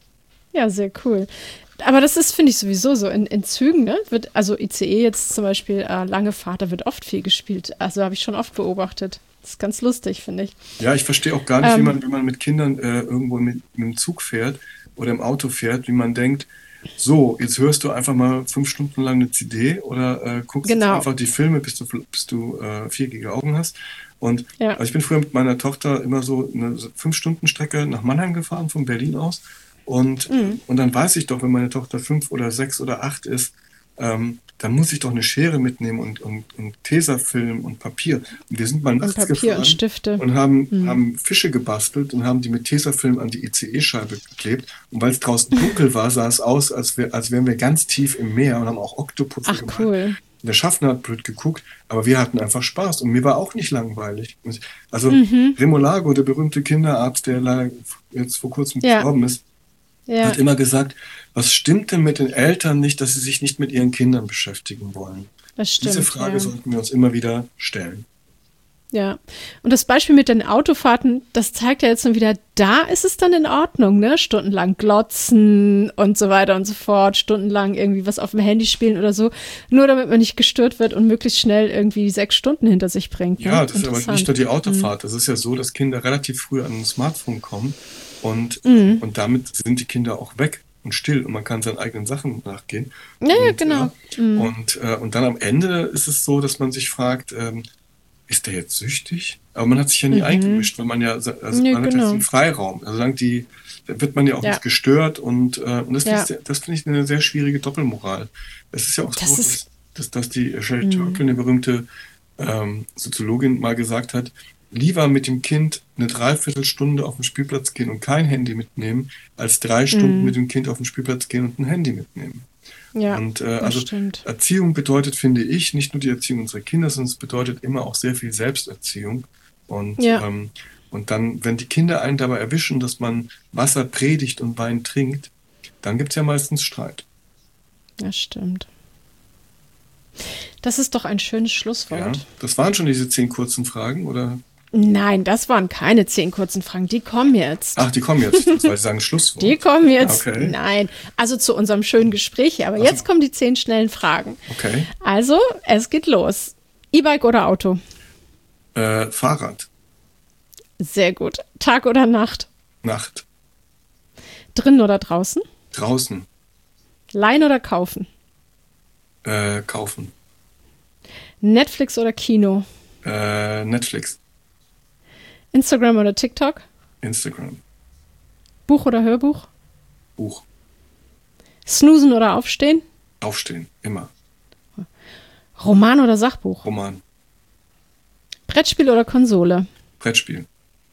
S2: Ja, sehr cool. Aber das ist, finde ich, sowieso so. In, in Zügen, ne, wird, also I C E jetzt zum Beispiel, äh, lange Fahrt, da wird oft viel gespielt. Also habe ich schon oft beobachtet. Das ist ganz lustig, finde ich.
S3: Ja, ich verstehe auch gar nicht, wie
S2: Ähm,
S3: man, wenn man mit Kindern äh, irgendwo mit, mit dem Zug fährt oder im Auto fährt, wie man denkt, so, jetzt hörst du einfach mal fünf Stunden lang eine C D oder äh, guckst jetzt
S2: genau.
S3: einfach die Filme, bis du, bis du äh, viereckige Augen hast. Und
S2: Ja.
S3: also ich bin früher mit meiner Tochter immer so eine Fünf-Stunden-Strecke nach Mannheim gefahren, von Berlin aus. Und,
S2: Mhm.
S3: und dann weiß ich doch, wenn meine Tochter fünf oder sechs oder acht ist, ähm, dann muss ich doch eine Schere mitnehmen und, und, und Tesafilm und Papier. Und wir sind mal
S2: Und
S3: nachts
S2: Papier und
S3: gefahren
S2: Stifte.
S3: und haben,
S2: Mhm.
S3: haben Fische gebastelt und haben die mit Tesafilm an die I C E-Scheibe geklebt. Und weil es draußen dunkel war, sah es aus, als, wär, als wären wir ganz tief im Meer und haben auch Oktopusse
S2: Ach,
S3: gemalt.
S2: cool.
S3: Der Schaffner hat blöd geguckt, aber wir hatten einfach Spaß und mir war auch nicht langweilig. Also
S2: Mhm.
S3: Remo Lago, der berühmte Kinderarzt, der leider jetzt vor kurzem
S2: Ja.
S3: gestorben ist,
S2: Ja.
S3: hat immer gesagt, was stimmt denn mit den Eltern nicht, dass sie sich nicht mit ihren Kindern beschäftigen wollen?
S2: Das stimmt.
S3: Diese Frage
S2: ja.
S3: sollten wir uns immer wieder stellen.
S2: Ja, und das Beispiel mit den Autofahrten, das zeigt ja jetzt schon wieder, da ist es dann in Ordnung, ne? Stundenlang glotzen und so weiter und so fort, stundenlang irgendwie was auf dem Handy spielen oder so, nur damit man nicht gestört wird und möglichst schnell irgendwie sechs Stunden hinter sich bringt. Ne?
S3: Ja, das ist aber
S2: Interessant.
S3: nicht nur die Autofahrt. Das ist ja so, dass Kinder relativ früh an ein Smartphone kommen und,
S2: Mhm.
S3: und damit sind die Kinder auch weg und still und man kann seinen eigenen Sachen nachgehen.
S2: Ja, ja,
S3: und,
S2: genau.
S3: Äh,
S2: Mhm.
S3: und, äh, und dann am Ende ist es so, dass man sich fragt, ähm, ist der jetzt süchtig? Aber man hat sich ja nie
S2: Mhm.
S3: eingemischt, weil man ja, also
S2: Nee,
S3: man hat
S2: genau.
S3: jetzt einen Freiraum. Also sagen die, da wird man ja auch
S2: Ja.
S3: nicht gestört und, äh, und das
S2: Ja.
S3: finde ich, das finde ich eine sehr schwierige Doppelmoral. Es ist ja auch
S2: Das
S3: so,
S2: ist-
S3: dass, dass, dass die Sherry
S2: Mhm.
S3: Turkle, eine berühmte ähm, Soziologin, mal gesagt hat, lieber mit dem Kind eine Dreiviertelstunde auf den Spielplatz gehen und kein Handy mitnehmen, als drei Stunden
S2: Mhm.
S3: mit dem Kind auf den Spielplatz gehen und ein Handy mitnehmen.
S2: Ja,
S3: Und äh,
S2: das
S3: also
S2: stimmt.
S3: Erziehung bedeutet, finde ich, nicht nur die Erziehung unserer Kinder, sondern es bedeutet immer auch sehr viel Selbsterziehung. Und,
S2: Ja.
S3: ähm, und dann, wenn die Kinder einen dabei erwischen, dass man Wasser predigt und Wein trinkt, dann gibt es ja meistens Streit.
S2: Das stimmt. Das ist doch ein schönes
S3: Ja?
S2: Schlusswort.
S3: Das waren schon diese zehn kurzen Fragen, oder?
S2: Nein, das waren keine zehn kurzen Fragen. Die kommen jetzt.
S3: Ach, die kommen jetzt, weil sie sagen Schlusswort.
S2: Die kommen jetzt.
S3: Okay.
S2: Nein, also zu unserem schönen Gespräch hier. Aber
S3: Ach so.
S2: jetzt kommen die zehn schnellen Fragen.
S3: Okay.
S2: Also, es geht los. E-Bike oder Auto?
S3: Äh, Fahrrad,
S2: Sehr gut. Tag oder Nacht?
S3: Nacht,
S2: Drinnen oder draußen?
S3: draußen,
S2: Leihen oder kaufen?
S3: äh, kaufen,
S2: Netflix oder Kino?
S3: äh, Netflix,
S2: Instagram oder TikTok?
S3: Instagram,
S2: Buch oder Hörbuch?
S3: Buch,
S2: Snoosen oder Aufstehen?
S3: Aufstehen, immer,
S2: Roman oder Sachbuch?
S3: Roman,
S2: Brettspiel oder Konsole?
S3: Brettspiel.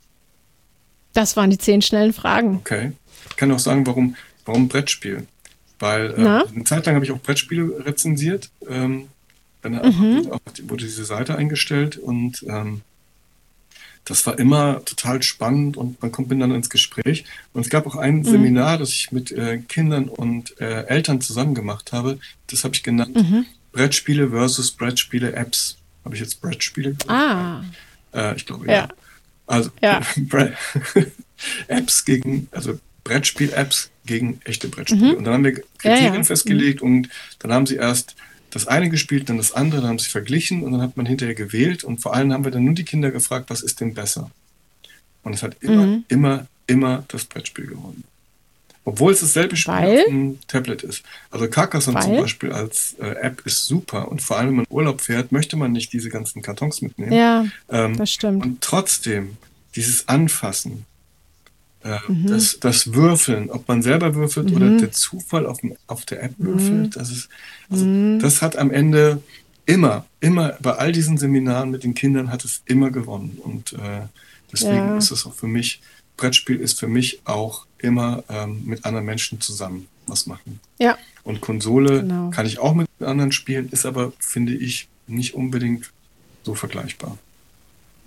S2: Das waren die zehn schnellen Fragen.
S3: Okay. Ich kann auch sagen, warum, warum Brettspiel. Weil äh,
S2: Na?
S3: eine Zeit lang habe ich auch Brettspiele rezensiert. Ähm, dann
S2: Mhm.
S3: auch, wurde diese Seite eingestellt und ähm, das war immer total spannend und man kommt miteinander ins Gespräch. Und es gab auch ein
S2: Mhm.
S3: Seminar, das ich mit äh, Kindern und äh, Eltern zusammen gemacht habe. Das habe ich genannt
S2: Mhm.
S3: Brettspiele versus Brettspiele-Apps. Habe ich jetzt Brettspiele gesagt?
S2: Ah,
S3: Äh, ich glaube, ja.
S2: Ja.
S3: Also
S2: Ja.
S3: Bre- Apps gegen, also Brettspiel-Apps gegen echte Brettspiele. Und dann haben wir Kriterien
S2: Ja, ja.
S3: festgelegt und dann haben sie erst das eine gespielt, dann das andere, dann haben sie verglichen und dann hat man hinterher gewählt und vor allem haben wir dann nur die Kinder gefragt, was ist denn besser? Und es hat immer,
S2: Mhm.
S3: immer, immer das Brettspiel gewonnen. Obwohl es dasselbe Spiel
S2: Weil?
S3: auf dem Tablet ist. Also Carcassonne zum
S2: Weil?
S3: Beispiel als äh, App ist super und vor allem, wenn man Urlaub fährt, möchte man nicht diese ganzen Kartons mitnehmen.
S2: ja,
S3: Ähm,
S2: das stimmt.
S3: und trotzdem, dieses Anfassen, äh,
S2: Mhm.
S3: das, das Würfeln, ob man selber würfelt oder der Zufall auf, dem, auf der App würfelt, das ist, also
S2: Mhm.
S3: das hat am Ende immer, immer, bei all diesen Seminaren mit den Kindern hat es immer gewonnen. Und äh, deswegen
S2: Ja.
S3: ist es auch für mich, Brettspiel ist für mich auch immer ähm, mit anderen Menschen zusammen was machen.
S2: Ja,
S3: Und Konsole
S2: Genau.
S3: kann ich auch mit anderen spielen, ist aber, finde ich, nicht unbedingt so vergleichbar.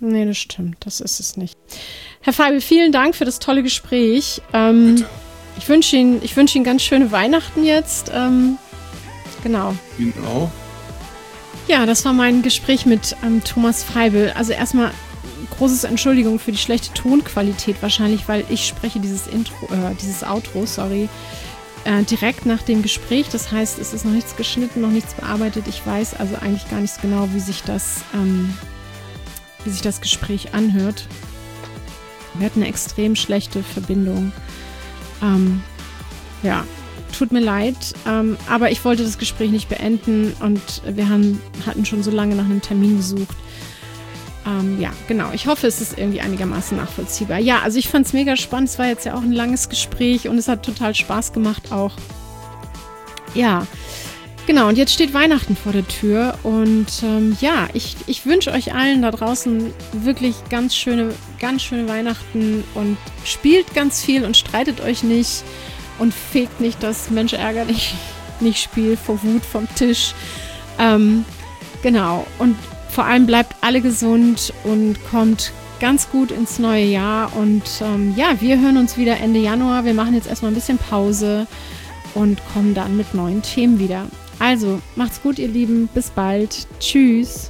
S2: Nee, das stimmt. Das ist es nicht. Herr Feibel, vielen Dank für das tolle Gespräch. Ähm,
S3: Bitte.
S2: ich wünsche Ihnen, ich wünsche Ihnen ganz schöne Weihnachten jetzt. Ähm, genau.
S3: Ihnen auch.
S2: Ja, das war mein Gespräch mit ähm, Thomas Feibel. Also erstmal großes Entschuldigung für die schlechte Tonqualität wahrscheinlich, weil ich spreche dieses Intro, äh, dieses Outro, sorry, äh, direkt nach dem Gespräch. Das heißt, es ist noch nichts geschnitten, noch nichts bearbeitet. Ich weiß also eigentlich gar nicht so genau, wie sich das, ähm, wie sich das Gespräch anhört. Wir hatten eine extrem schlechte Verbindung. Ähm, ja, tut mir leid, ähm, aber ich wollte das Gespräch nicht beenden und wir haben, hatten schon so lange nach einem Termin gesucht. Ähm, ja, genau. Ich hoffe, es ist irgendwie einigermaßen nachvollziehbar. Ja, also ich fand es mega spannend. Es war jetzt ja auch ein langes Gespräch und es hat total Spaß gemacht auch. Ja, genau. Und jetzt steht Weihnachten vor der Tür und ähm, ja, ich, ich wünsche euch allen da draußen wirklich ganz schöne, ganz schöne Weihnachten und spielt ganz viel und streitet euch nicht und fegt nicht das Mensch ärger dich nicht Spiel vor Wut vom Tisch. Ähm, genau. Und vor allem bleibt alle gesund und kommt ganz gut ins neue Jahr. Und ähm, ja, wir hören uns wieder Ende Januar. Wir machen jetzt erstmal ein bisschen Pause und kommen dann mit neuen Themen wieder. Also, macht's gut, ihr Lieben. Bis bald. Tschüss.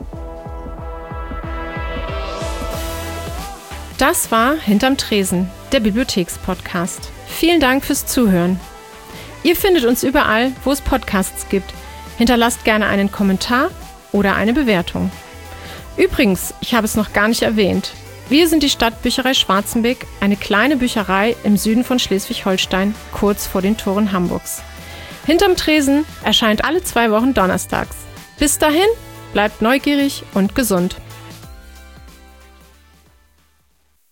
S1: Das war Hinterm Tresen, der Bibliothekspodcast. Vielen Dank fürs Zuhören. Ihr findet uns überall, wo es Podcasts gibt. Hinterlasst gerne einen Kommentar oder eine Bewertung. Übrigens, ich habe es noch gar nicht erwähnt. Wir sind die Stadtbücherei Schwarzenbeck, eine kleine Bücherei im Süden von Schleswig-Holstein, kurz vor den Toren Hamburgs. Hinterm Tresen erscheint alle zwei Wochen donnerstags. Bis dahin, bleibt neugierig und gesund.